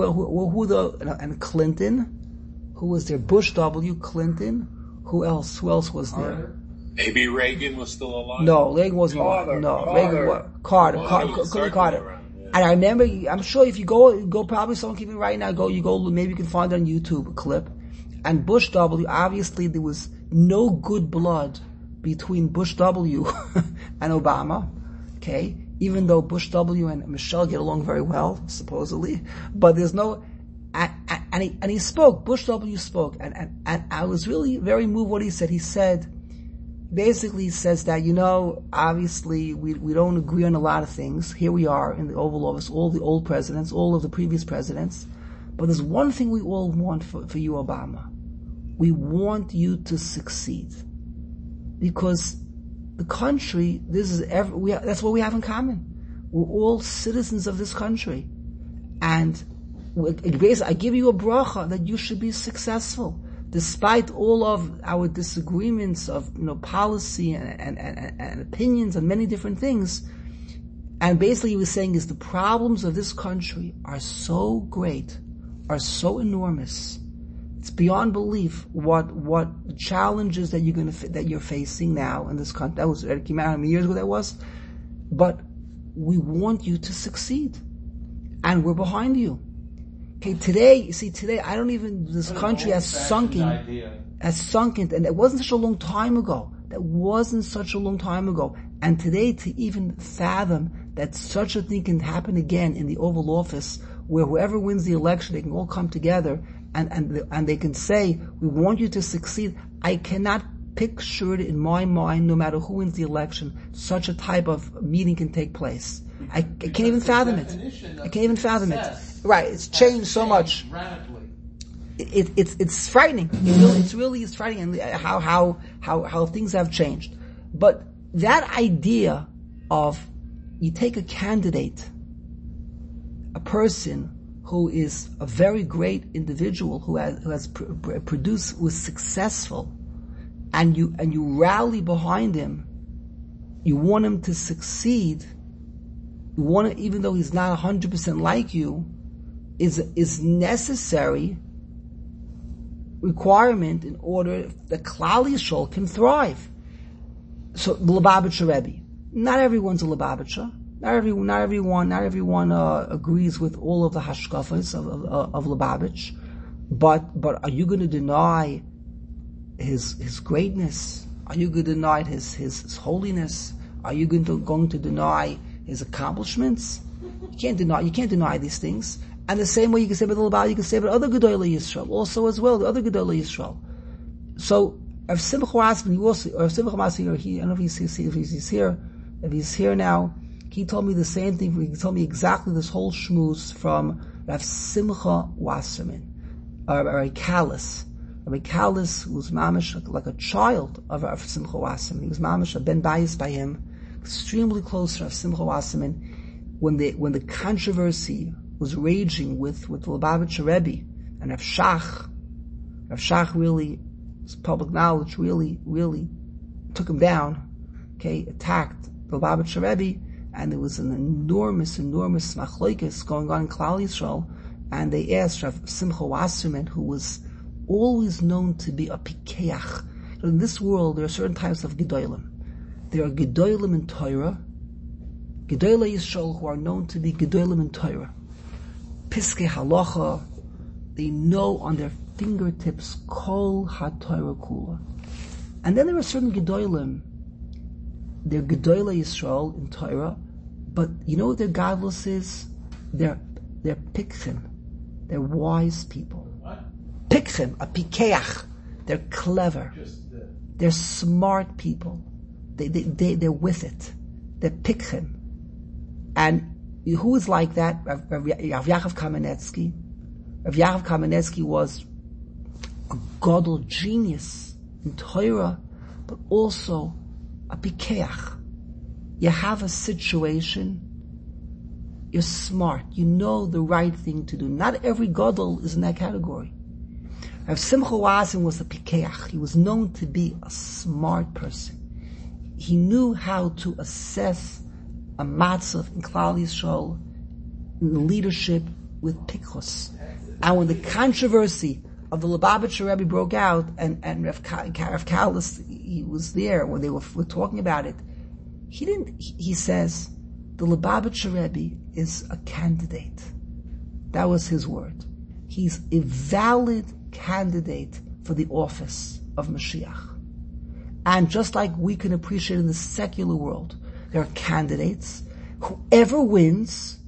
and Clinton. Who was there? Bush W. Clinton. Who else was there? Maybe Reagan was still alive. No, Reagan wasn't alive. No, Reagan was Carter. Carter. And I remember, I'm sure if you go probably someone keeping it right now, maybe you can find it on YouTube, a clip. And Bush W, obviously there was no good blood between Bush W and Obama, okay? Even though Bush W and Michelle get along very well, supposedly. But there's no, and he spoke, Bush W spoke, and I was really very moved what he said. He said, basically he says that, obviously we don't agree on a lot of things. Here we are in the Oval Office, all the old presidents, all of the previous presidents. But there's one thing we all want for you, Obama. We want you to succeed. Because the country, that's what we have in common. We're all citizens of this country. And I give you a bracha that you should be successful. Despite all of our disagreements of policy and opinions and many different things, and basically he was saying is the problems of this country are so great, are so enormous. It's beyond belief what challenges that you're facing now in this country. That came out how many years ago that was, but we want you to succeed, and we're behind you. Okay, today, this country has sunken, and it wasn't such a long time ago. And today, to even fathom that such a thing can happen again in the Oval Office, where whoever wins the election, they can all come together, and they can say, we want you to succeed. I cannot picture it in my mind, no matter who wins the election, such a type of meeting can take place. I can't even fathom it. Right, it's changed so much. It's frightening. It's really frightening, and how things have changed. But that idea of you take a candidate, a person who is a very great individual who has produced, was successful, and you rally behind him. You want him to succeed. You want him, even though he's not 100% like you, is necessary requirement in order that Klal Yisrael can thrive. So the Lubavitcher Rebbe, not everyone's a Lubavitcher. Not everyone agrees with all of the hashkafas of Lubavitch, but are you going to deny his greatness? Are you going to deny his holiness? Are you going to deny his accomplishments? You can't deny these things. And the same way you can say about the Lubavitch, you can say about other Gedolei Yisrael, also as well, the other Gedolei Yisrael. So, Rav Simcha Wasserman, he also, Rav Simcha Wasserman, I don't know if he's here now, he told me the same thing, he told me exactly this whole shmooze from Rav Simcha Wasserman, Rabbi Kalis. Rabbi Kalis was mamish like a child of Rav Simcha Wasserman. He was mamish a ben bayis by him, extremely close to Rav Simcha Wasserman. When the controversy was raging with the Lubavitcher Rebbe and Rav Shach really, it's public knowledge, really took him down, attacked the Lubavitcher Rebbe, and there was an enormous machlokes going on in Klal Yisrael, and they asked Rav Simcha Wasserman, who was always known to be a pikeach. In this world, there are certain types of gedolim. There are gedolim in Torah, Gedolei Yisrael who are known to be gedolim in Torah. Piskei halacha, they know on their fingertips kol ha-Torah kula. And then there are certain gedolim, they're Gedolei Yisrael in Torah, but you know what their godless is? They're pikchim. They're wise people. What? Pikchim, a pikeach. They're clever. They're smart people. They're with it. They're pikchim. And who is like that? Rav Yaakov Kamenetsky. Rav Yaakov Kamenetsky was a gadol genius in Torah, but also a pikeach. You have a situation, you're smart, you know the right thing to do. Not every gadol is in that category. Rav Simcha Wasserman was a pikeach. He was known to be a smart person. He knew how to assess a matzav in Klal Yisrael, in leadership with pikchus. And when the controversy of the Lubavitcher Rebbe broke out, and Rav Kalis, he was there when they were talking about it, he says, the Lubavitcher Rebbe is a candidate. That was his word. He's a valid candidate for the office of Mashiach. And just like we can appreciate in the secular world, there are candidates. Whoever wins.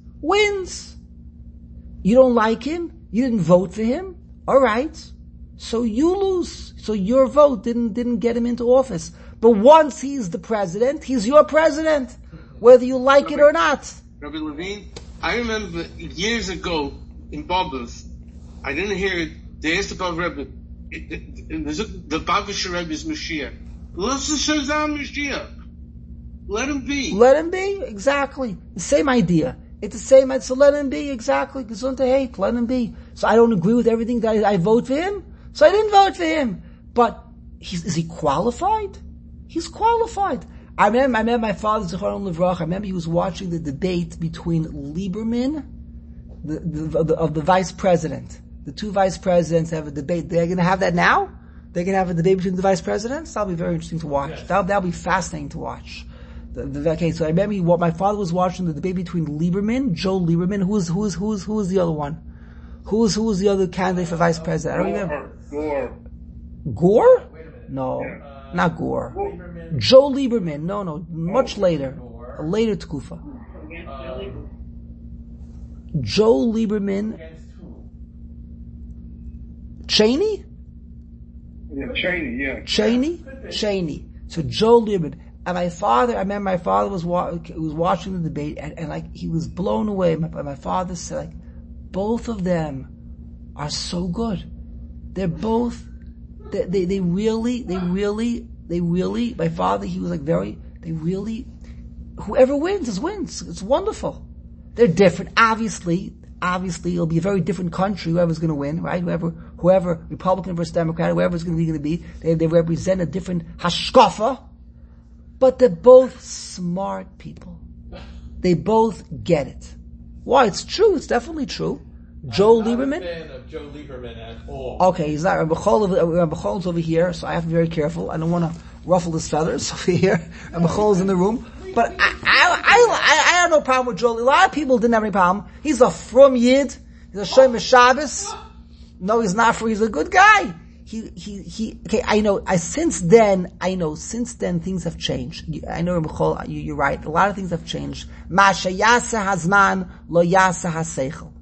You don't like him? You didn't vote for him? Alright. So you lose. So your vote didn't get him into office. But once he's the president, he's your president. Whether you like it or not. Rabbi Levine, I remember years ago in Bobov, I didn't hear it, they asked about Rebbe, the Bavitcher Rebbe is Mashiach. Let him be. Let him be, exactly. The same idea. It's the same idea, so let him be, exactly. Gesundheit hate, let him be. So I don't agree with everything that I vote for him, so I didn't vote for him. But is he qualified? He's qualified. I remember my father, Zichron Levrach, I remember he was watching the debate between Lieberman, of the vice president. The two vice presidents have a debate. They're going to have that now? They're going to have a debate between the vice presidents? That'll be very interesting to watch. Yes. That'll be fascinating to watch. Okay, so I remember my father was watching the debate between Lieberman, Joe Lieberman. Who was the other one? Who was the other candidate for vice president? I don't remember. Gore? No, not Gore. Joe Lieberman. No, much later. A later tkufa. Joe Lieberman. Cheney? Yeah, Cheney. Cheney. So Joe Lieberman. And I remember my father was watching the debate, and like, he was blown away. My father said, like, both of them are so good. They're both, they really, my father, he was like whoever wins wins. It's wonderful. They're different. Obviously, it'll be a very different country, whoever's gonna win, right? Whoever, Republican versus Democrat, whoever's gonna be, they represent a different hashkafa. But they're both smart people. They both get it. Why? It's true. It's definitely true. Joe Lieberman? I'm not a fan of Joe Lieberman at all. Okay, he's not. Rabbi Chol's over here, so I have to be very careful. I don't want to ruffle his feathers over here. Rabbi Chol's in the room. But I have no problem with Joe. A lot of people didn't have any problem. He's a frum Yid. He's a Shomer Shabbos. No, he's not. He's a good guy. Okay, I know, since then things have changed. I know, you're right. A lot of things have changed. Ma sheyasa hazman lo yasa haseichel.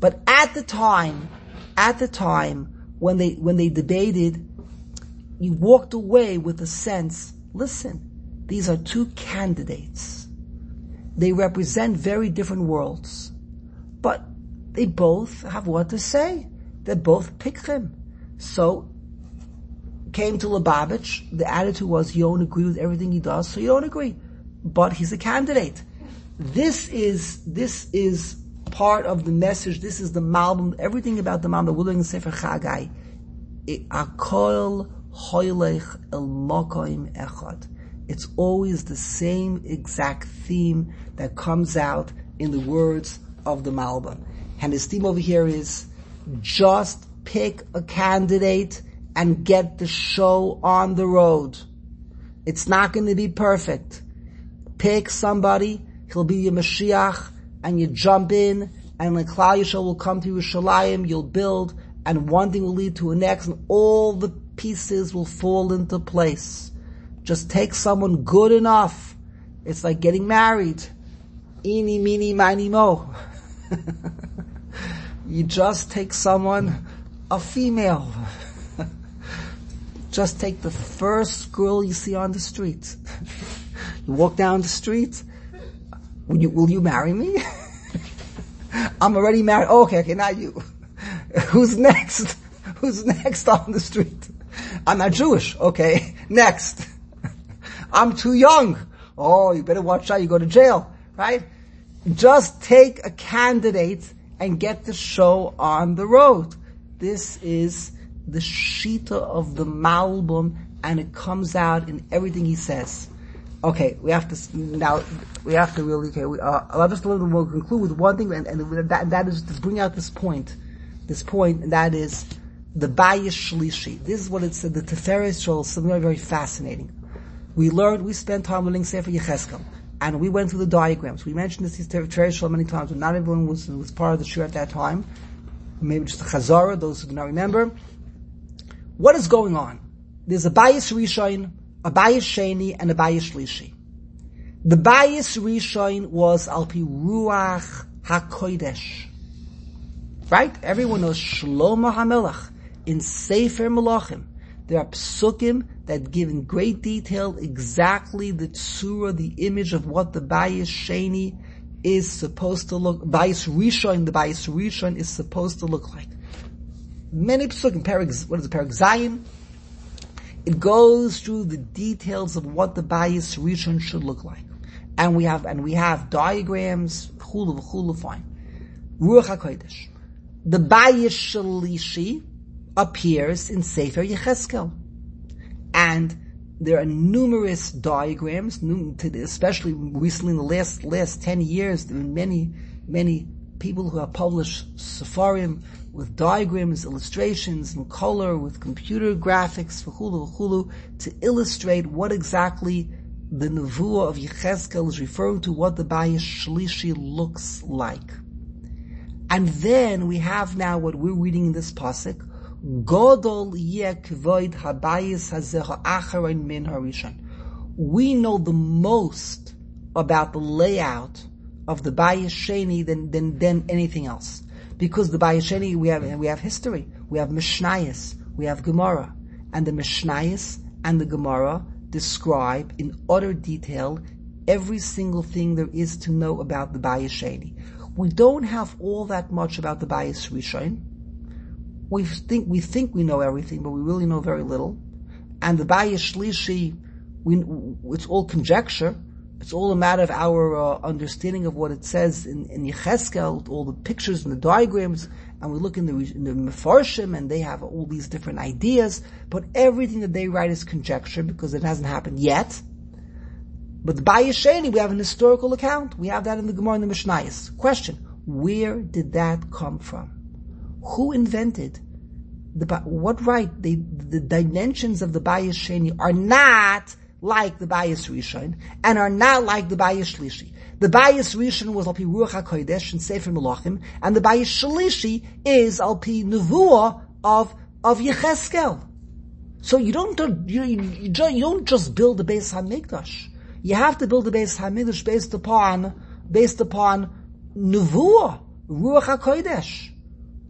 But at the time when they debated, you walked away with a sense, listen, these are two candidates. They represent very different worlds. But they both have what to say. They both picked him. So, came to Lubavitch, the attitude was, you don't agree with everything he does, so you don't agree. But he's a candidate. This is part of the message, this is the Malbim, everything about the Malbim, the Willing Sefer Chagai. Akol hoylech el mokoim echad. It's always the same exact theme that comes out in the words of the Malbim. And his theme over here is, just pick a candidate and get the show on the road. It's not going to be perfect. Pick somebody, he'll be your Mashiach, and you jump in, and the Klal Yisrael will come to Yerushalayim, you'll build, and one thing will lead to the next, and all the pieces will fall into place. Just take someone good enough. It's like getting married. Eeny, meeny, miny, mo. You just take someone, a female. Just take the first girl you see on the street. You walk down the street. Will you marry me? I'm already married. Oh, okay, not you. Who's next? Who's next on the street? I'm not Jewish. Okay, next. I'm too young. Oh, you better watch out. You go to jail, right? Just take a candidate and get the show on the road. This is the shita of the Malbim, and it comes out in everything he says. Okay, we have to really, I'll just we'll conclude with one thing, and that is to bring out this point, and that is the Bayis Shlishi. This is what it said, the Tiferes Shol, something very, very fascinating. We spent time learning Sefer Yecheskel, and we went through the diagrams. We mentioned this Tiferes Shol many times, but not everyone was part of the shir at that time. Maybe just a Chazara, those who do not remember. What is going on? There's a Bayis Rishon, a Bayis Sheni, and a Bayis Shlishi. The Bayis Rishon was Alpi Ruach HaKodesh. Right? Everyone knows Shlomo HaMelech. In Sefer Melachim, there are psukim that give in great detail exactly the tzura, the image of what the Bayis Sheni is supposed to look, the Bayis Rishon is supposed to look like. Many psukim, Perek Zayin, it goes through the details of what the Bayis Rishon should look like. And we have diagrams, chulu, fine. Ruach HaKodesh. The Bayis Shlishi appears in Sefer Yecheskel. And there are numerous diagrams, especially recently in the last 10 years, there have been many people who have published Sefarim with diagrams, illustrations, and color, with computer graphics, v'chulu, to illustrate what exactly the Nevuah of Yecheskel is referring to, what the Bayis Shlishi looks like. And then we have now what we're reading in this pasuk, Godol yeh kvoid habayis hazecha acharon min harishon. We know the most about the layout of the Bayis Sheni than anything else, because the Bayis Sheni we have history, we have Mishnayos, we have Gemara, and the Mishnayos and the Gemara describe in utter detail every single thing there is to know about the Bayis Sheni. We don't have all that much about the Bayis Rishon. We think we know everything, but we really know very little. And the Bayis Shlishi, it's all conjecture. It's all a matter of our understanding of what it says in Yecheskel, all the pictures and the diagrams, and we look in the Mefarshim, and they have all these different ideas, but everything that they write is conjecture, because it hasn't happened yet. But the Bayis Sheni, we have an historical account. We have that in the Gemara and the Mishnayos. Question, where did that come from? Who invented what right? The dimensions of the Bayis Sheni are not like the Bayis Rishon, and are not like the Bayis Shlishi. The Bayis Rishon was Alpi Ruach HaKodesh and Sefer Melachim, and the Bayis Shlishi is Alpi Nevuah of Yecheskel. So you don't just build the Beis HaMikdash. You have to build the Beis HaMikdash based upon Nevuah, Ruach HaKodesh.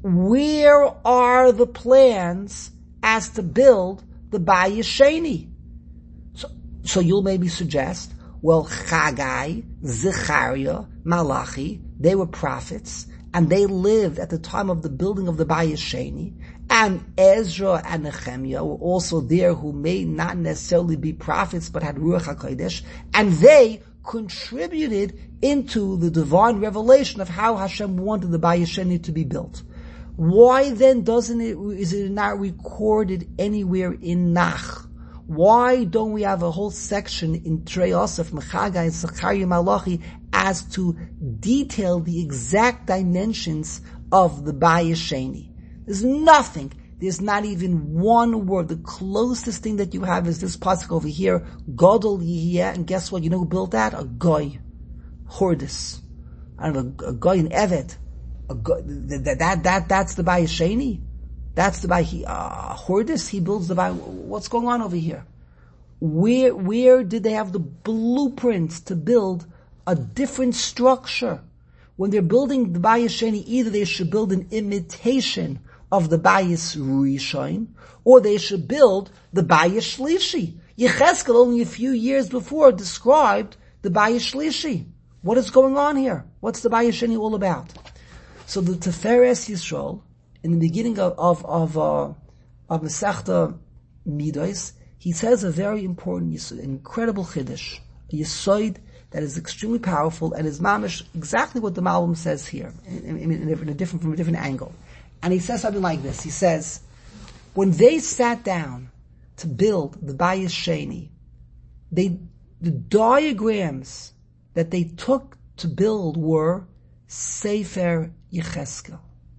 where are the plans as to build the Bayis Sheni? So you'll maybe suggest, well, Chagai, Zechariah, Malachi, they were prophets, and they lived at the time of the building of the Bayis Sheni, and Ezra and Nehemiah were also there, who may not necessarily be prophets, but had Ruach HaKodesh, and they contributed into the divine revelation of how Hashem wanted the Bayis Sheni to be built. Why then is it not recorded anywhere in Nach? Why don't we have a whole section in Trei Yosef, Mechagai, and Zechariah, Malachi as to detail the exact dimensions of the Bayis Sheni? There's nothing. There's not even one word. The closest thing that you have is this pasuk over here, Godol Yihiyah, and guess what? You know who built that? A Goy. Hordis. I don't know, a Goy in Evet. That's the Bayis Sheni. That's the Bayis Hordis. He builds the Bayis. What's going on over here? Where did they have the blueprints to build a different structure? When they're building the Bayis Sheni, either they should build an imitation of the Bayis Rishon, or they should build the Bayis Shlishi. Yecheskel only a few years before described the Bayis Shlishi. What is going on here? What's the Bayis Sheni all about? So the Tiferes Yisrael, in the beginning of Masechta Midos, he says a very important yesod, an incredible chiddush, a yesod that is extremely powerful and is mamish exactly what the Malbim says here, from a different angle. And he says something like this. He says, when they sat down to build the Bayis Sheni, the diagrams that they took to build were Sefer Yecheskel.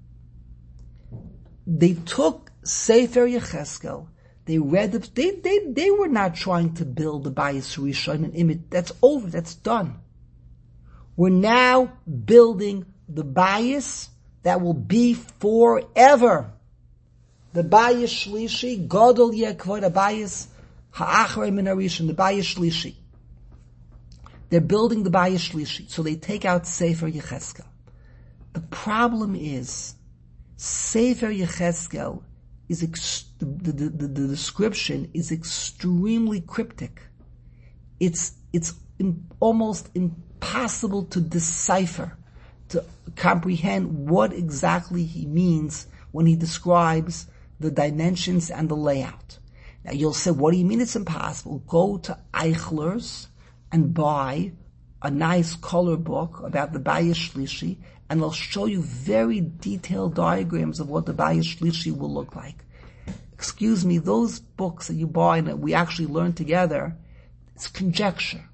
They took Sefer Yecheskel. They read they were not trying to build the Bayis Rishon and image. That's over. That's done. We're now building the Bayis that will be forever. The Bayis Shlishi, Godol Yekvod, the Bayis Ha'achrei Min HaRishon, the Bayis Shlishi. They're building the Bayis Shlishi, so they take out Sefer Yecheskel. The problem is, Sefer Yecheskel is the description is extremely cryptic. It's almost impossible to decipher, to comprehend what exactly he means when he describes the dimensions and the layout. Now you'll say, what do you mean it's impossible? Go to Eichler's and buy a nice color book about the Bayis Shlishi, and they'll show you very detailed diagrams of what the Bayis Shlishi will look like. Excuse me, those books that you buy and that we actually learn together, it's conjecture.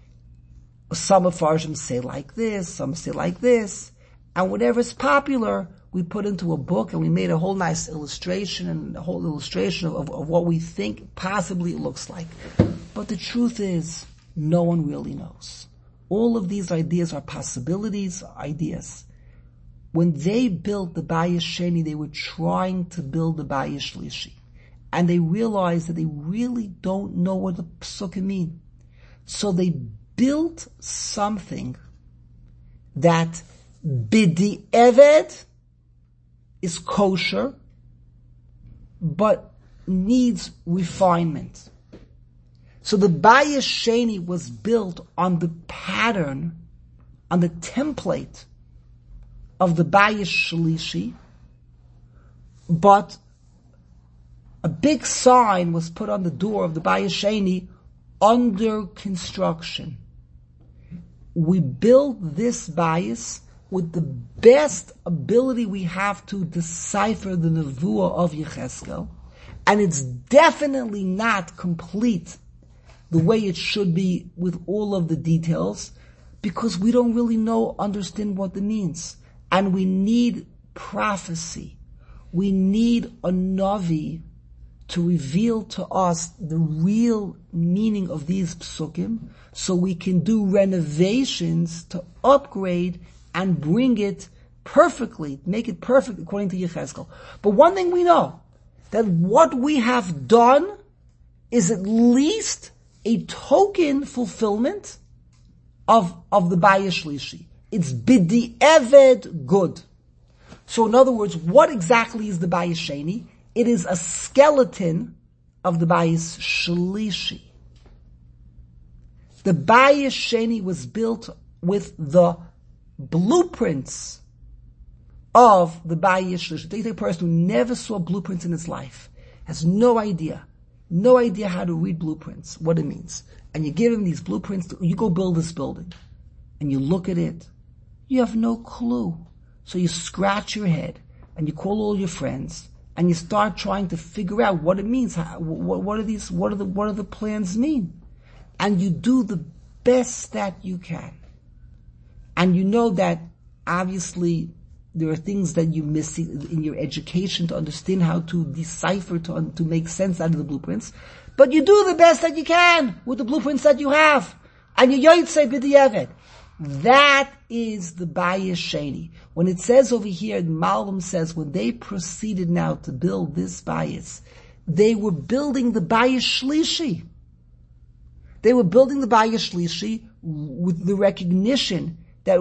Some of Farshim say like this, some say like this, and whatever's popular, we put into a book, and we made a whole nice illustration and a whole illustration of what we think possibly it looks like. But the truth is, no one really knows. All of these ideas are possibilities, ideas. When they built the Bayis Sheni, they were trying to build the Bayis Shlishi. And they realized that they really don't know what the Psukim mean. So they built something that Bidi Eved is kosher, but needs refinement. So the Bayis Sheni was built on the pattern, on the template of the Bayis Shlishi, but a big sign was put on the door of the Bayis Sheni, under construction. We built this Bayis with the best ability we have to decipher the Nevuah of Yecheskel, and it's definitely not complete the way it should be with all of the details, because we don't really understand what it means. And we need prophecy. We need a Navi to reveal to us the real meaning of these psukim, so we can do renovations to upgrade and bring it perfectly, make it perfect according to Yecheskel. But one thing we know, that what we have done is at least a token fulfillment of the Bayis Shlishi. It's Bidi Eved good. So in other words, what exactly is the Bayis Sheni? It is a skeleton of the Bayis Shlishi. The Bayis Sheni was built with the blueprints of the Bayis Shlishi. Take a person who never saw blueprints in his life, has no idea how to read blueprints, what it means. And you give him these blueprints, you go build this building, and you look at it, you have no clue. So you scratch your head, and you call all your friends, and you start trying to figure out what it means. What do the plans mean? And you do the best that you can. And you know that obviously there are things that you miss in your education to understand how to decipher, to make sense out of the blueprints. But you do the best that you can with the blueprints that you have. And you yotzei b'diavad. That is the Bayis Sheni. When it says over here, Malbim says, when they proceeded now to build this Bayis, they were building the Bayis Shlishi. They were building the Bayis Shlishi with the recognition that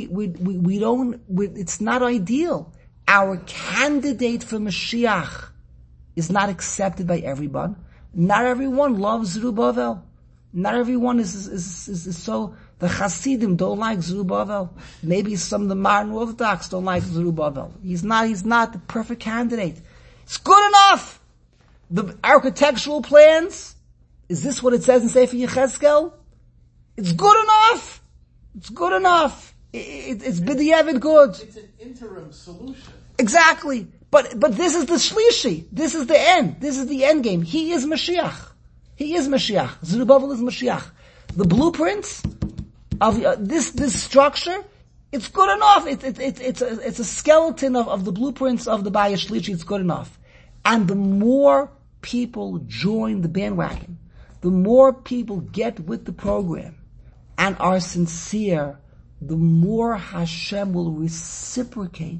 it's not ideal. Our candidate for Mashiach is not accepted by everyone. Not everyone loves Zerubbabel. Not everyone is so. The Hasidim don't like Zerubbabel. Maybe some of the modern Orthodox don't like Zerubbabel. He's not the perfect candidate. It's good enough. The architectural plans, is this what it says in Sefer Yechezkel? It's good enough. It's good enough. It's b'diavad good. It's an interim solution. Exactly. But this is the Shlishi. This is the end. This is the end game. He is Mashiach. He is Mashiach. Zerubbabel is Mashiach. The blueprints of this structure, it's good enough. It's a skeleton of the blueprints of the Bayis Shlishi. It's good enough. And the more people join the bandwagon, the more people get with the program and are sincere, the more Hashem will reciprocate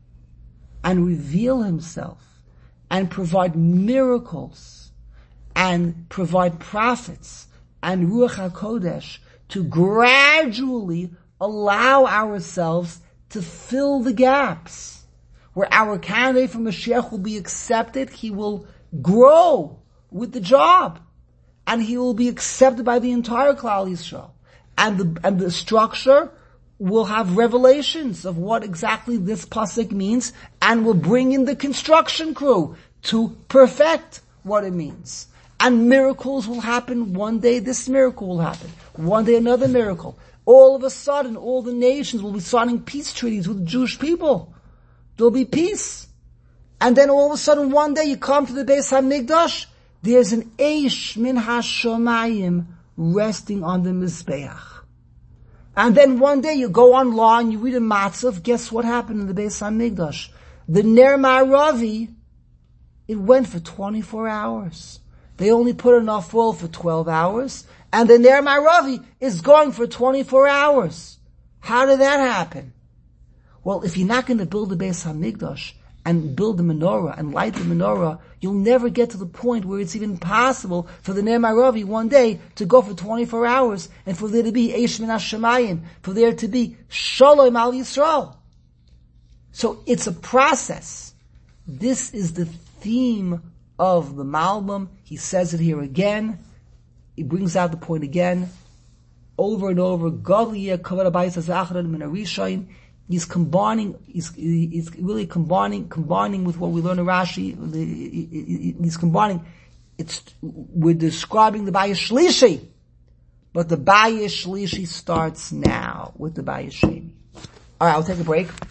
and reveal Himself and provide miracles and provide prophets and Ruach HaKodesh to gradually allow ourselves to fill the gaps. Where our candidate for Mashiach will be accepted, he will grow with the job. And he will be accepted by the entire Klal Yisrael. And the structure will have revelations of what exactly this pasuk means, and will bring in the construction crew to perfect what it means. And miracles will happen. One day this miracle will happen. One day another miracle. All of a sudden, all the nations will be signing peace treaties with the Jewish people. There'll be peace. And then all of a sudden, one day you come to the Beis HaMikdash, there's an Eish min HaShomayim resting on the Mizbeach. And then one day you go online, you read a Matzav, guess what happened in the Beis HaMikdash? The Ner Ma'aravi, it went for 24 hours. They only put enough oil for 12 hours, and the Ner Ma'aravi is going for 24 hours. How did that happen? Well, if you're not going to build the Beis HaMikdash and build the menorah and light the menorah, you'll never get to the point where it's even possible for the Ner Ma'aravi one day to go for 24 hours and for there to be Eish min HaShamayim, for there to be Shalom al Yisrael. So it's a process. This is the theme of the Malbim. He says it here again. He brings out the point again, over and over. He's really combining with what we learn in Rashi. He's combining. We're describing the Bayis Shlishi, but the Bayis Shlishi starts now with the Bayis Sheni. All right, I'll take a break.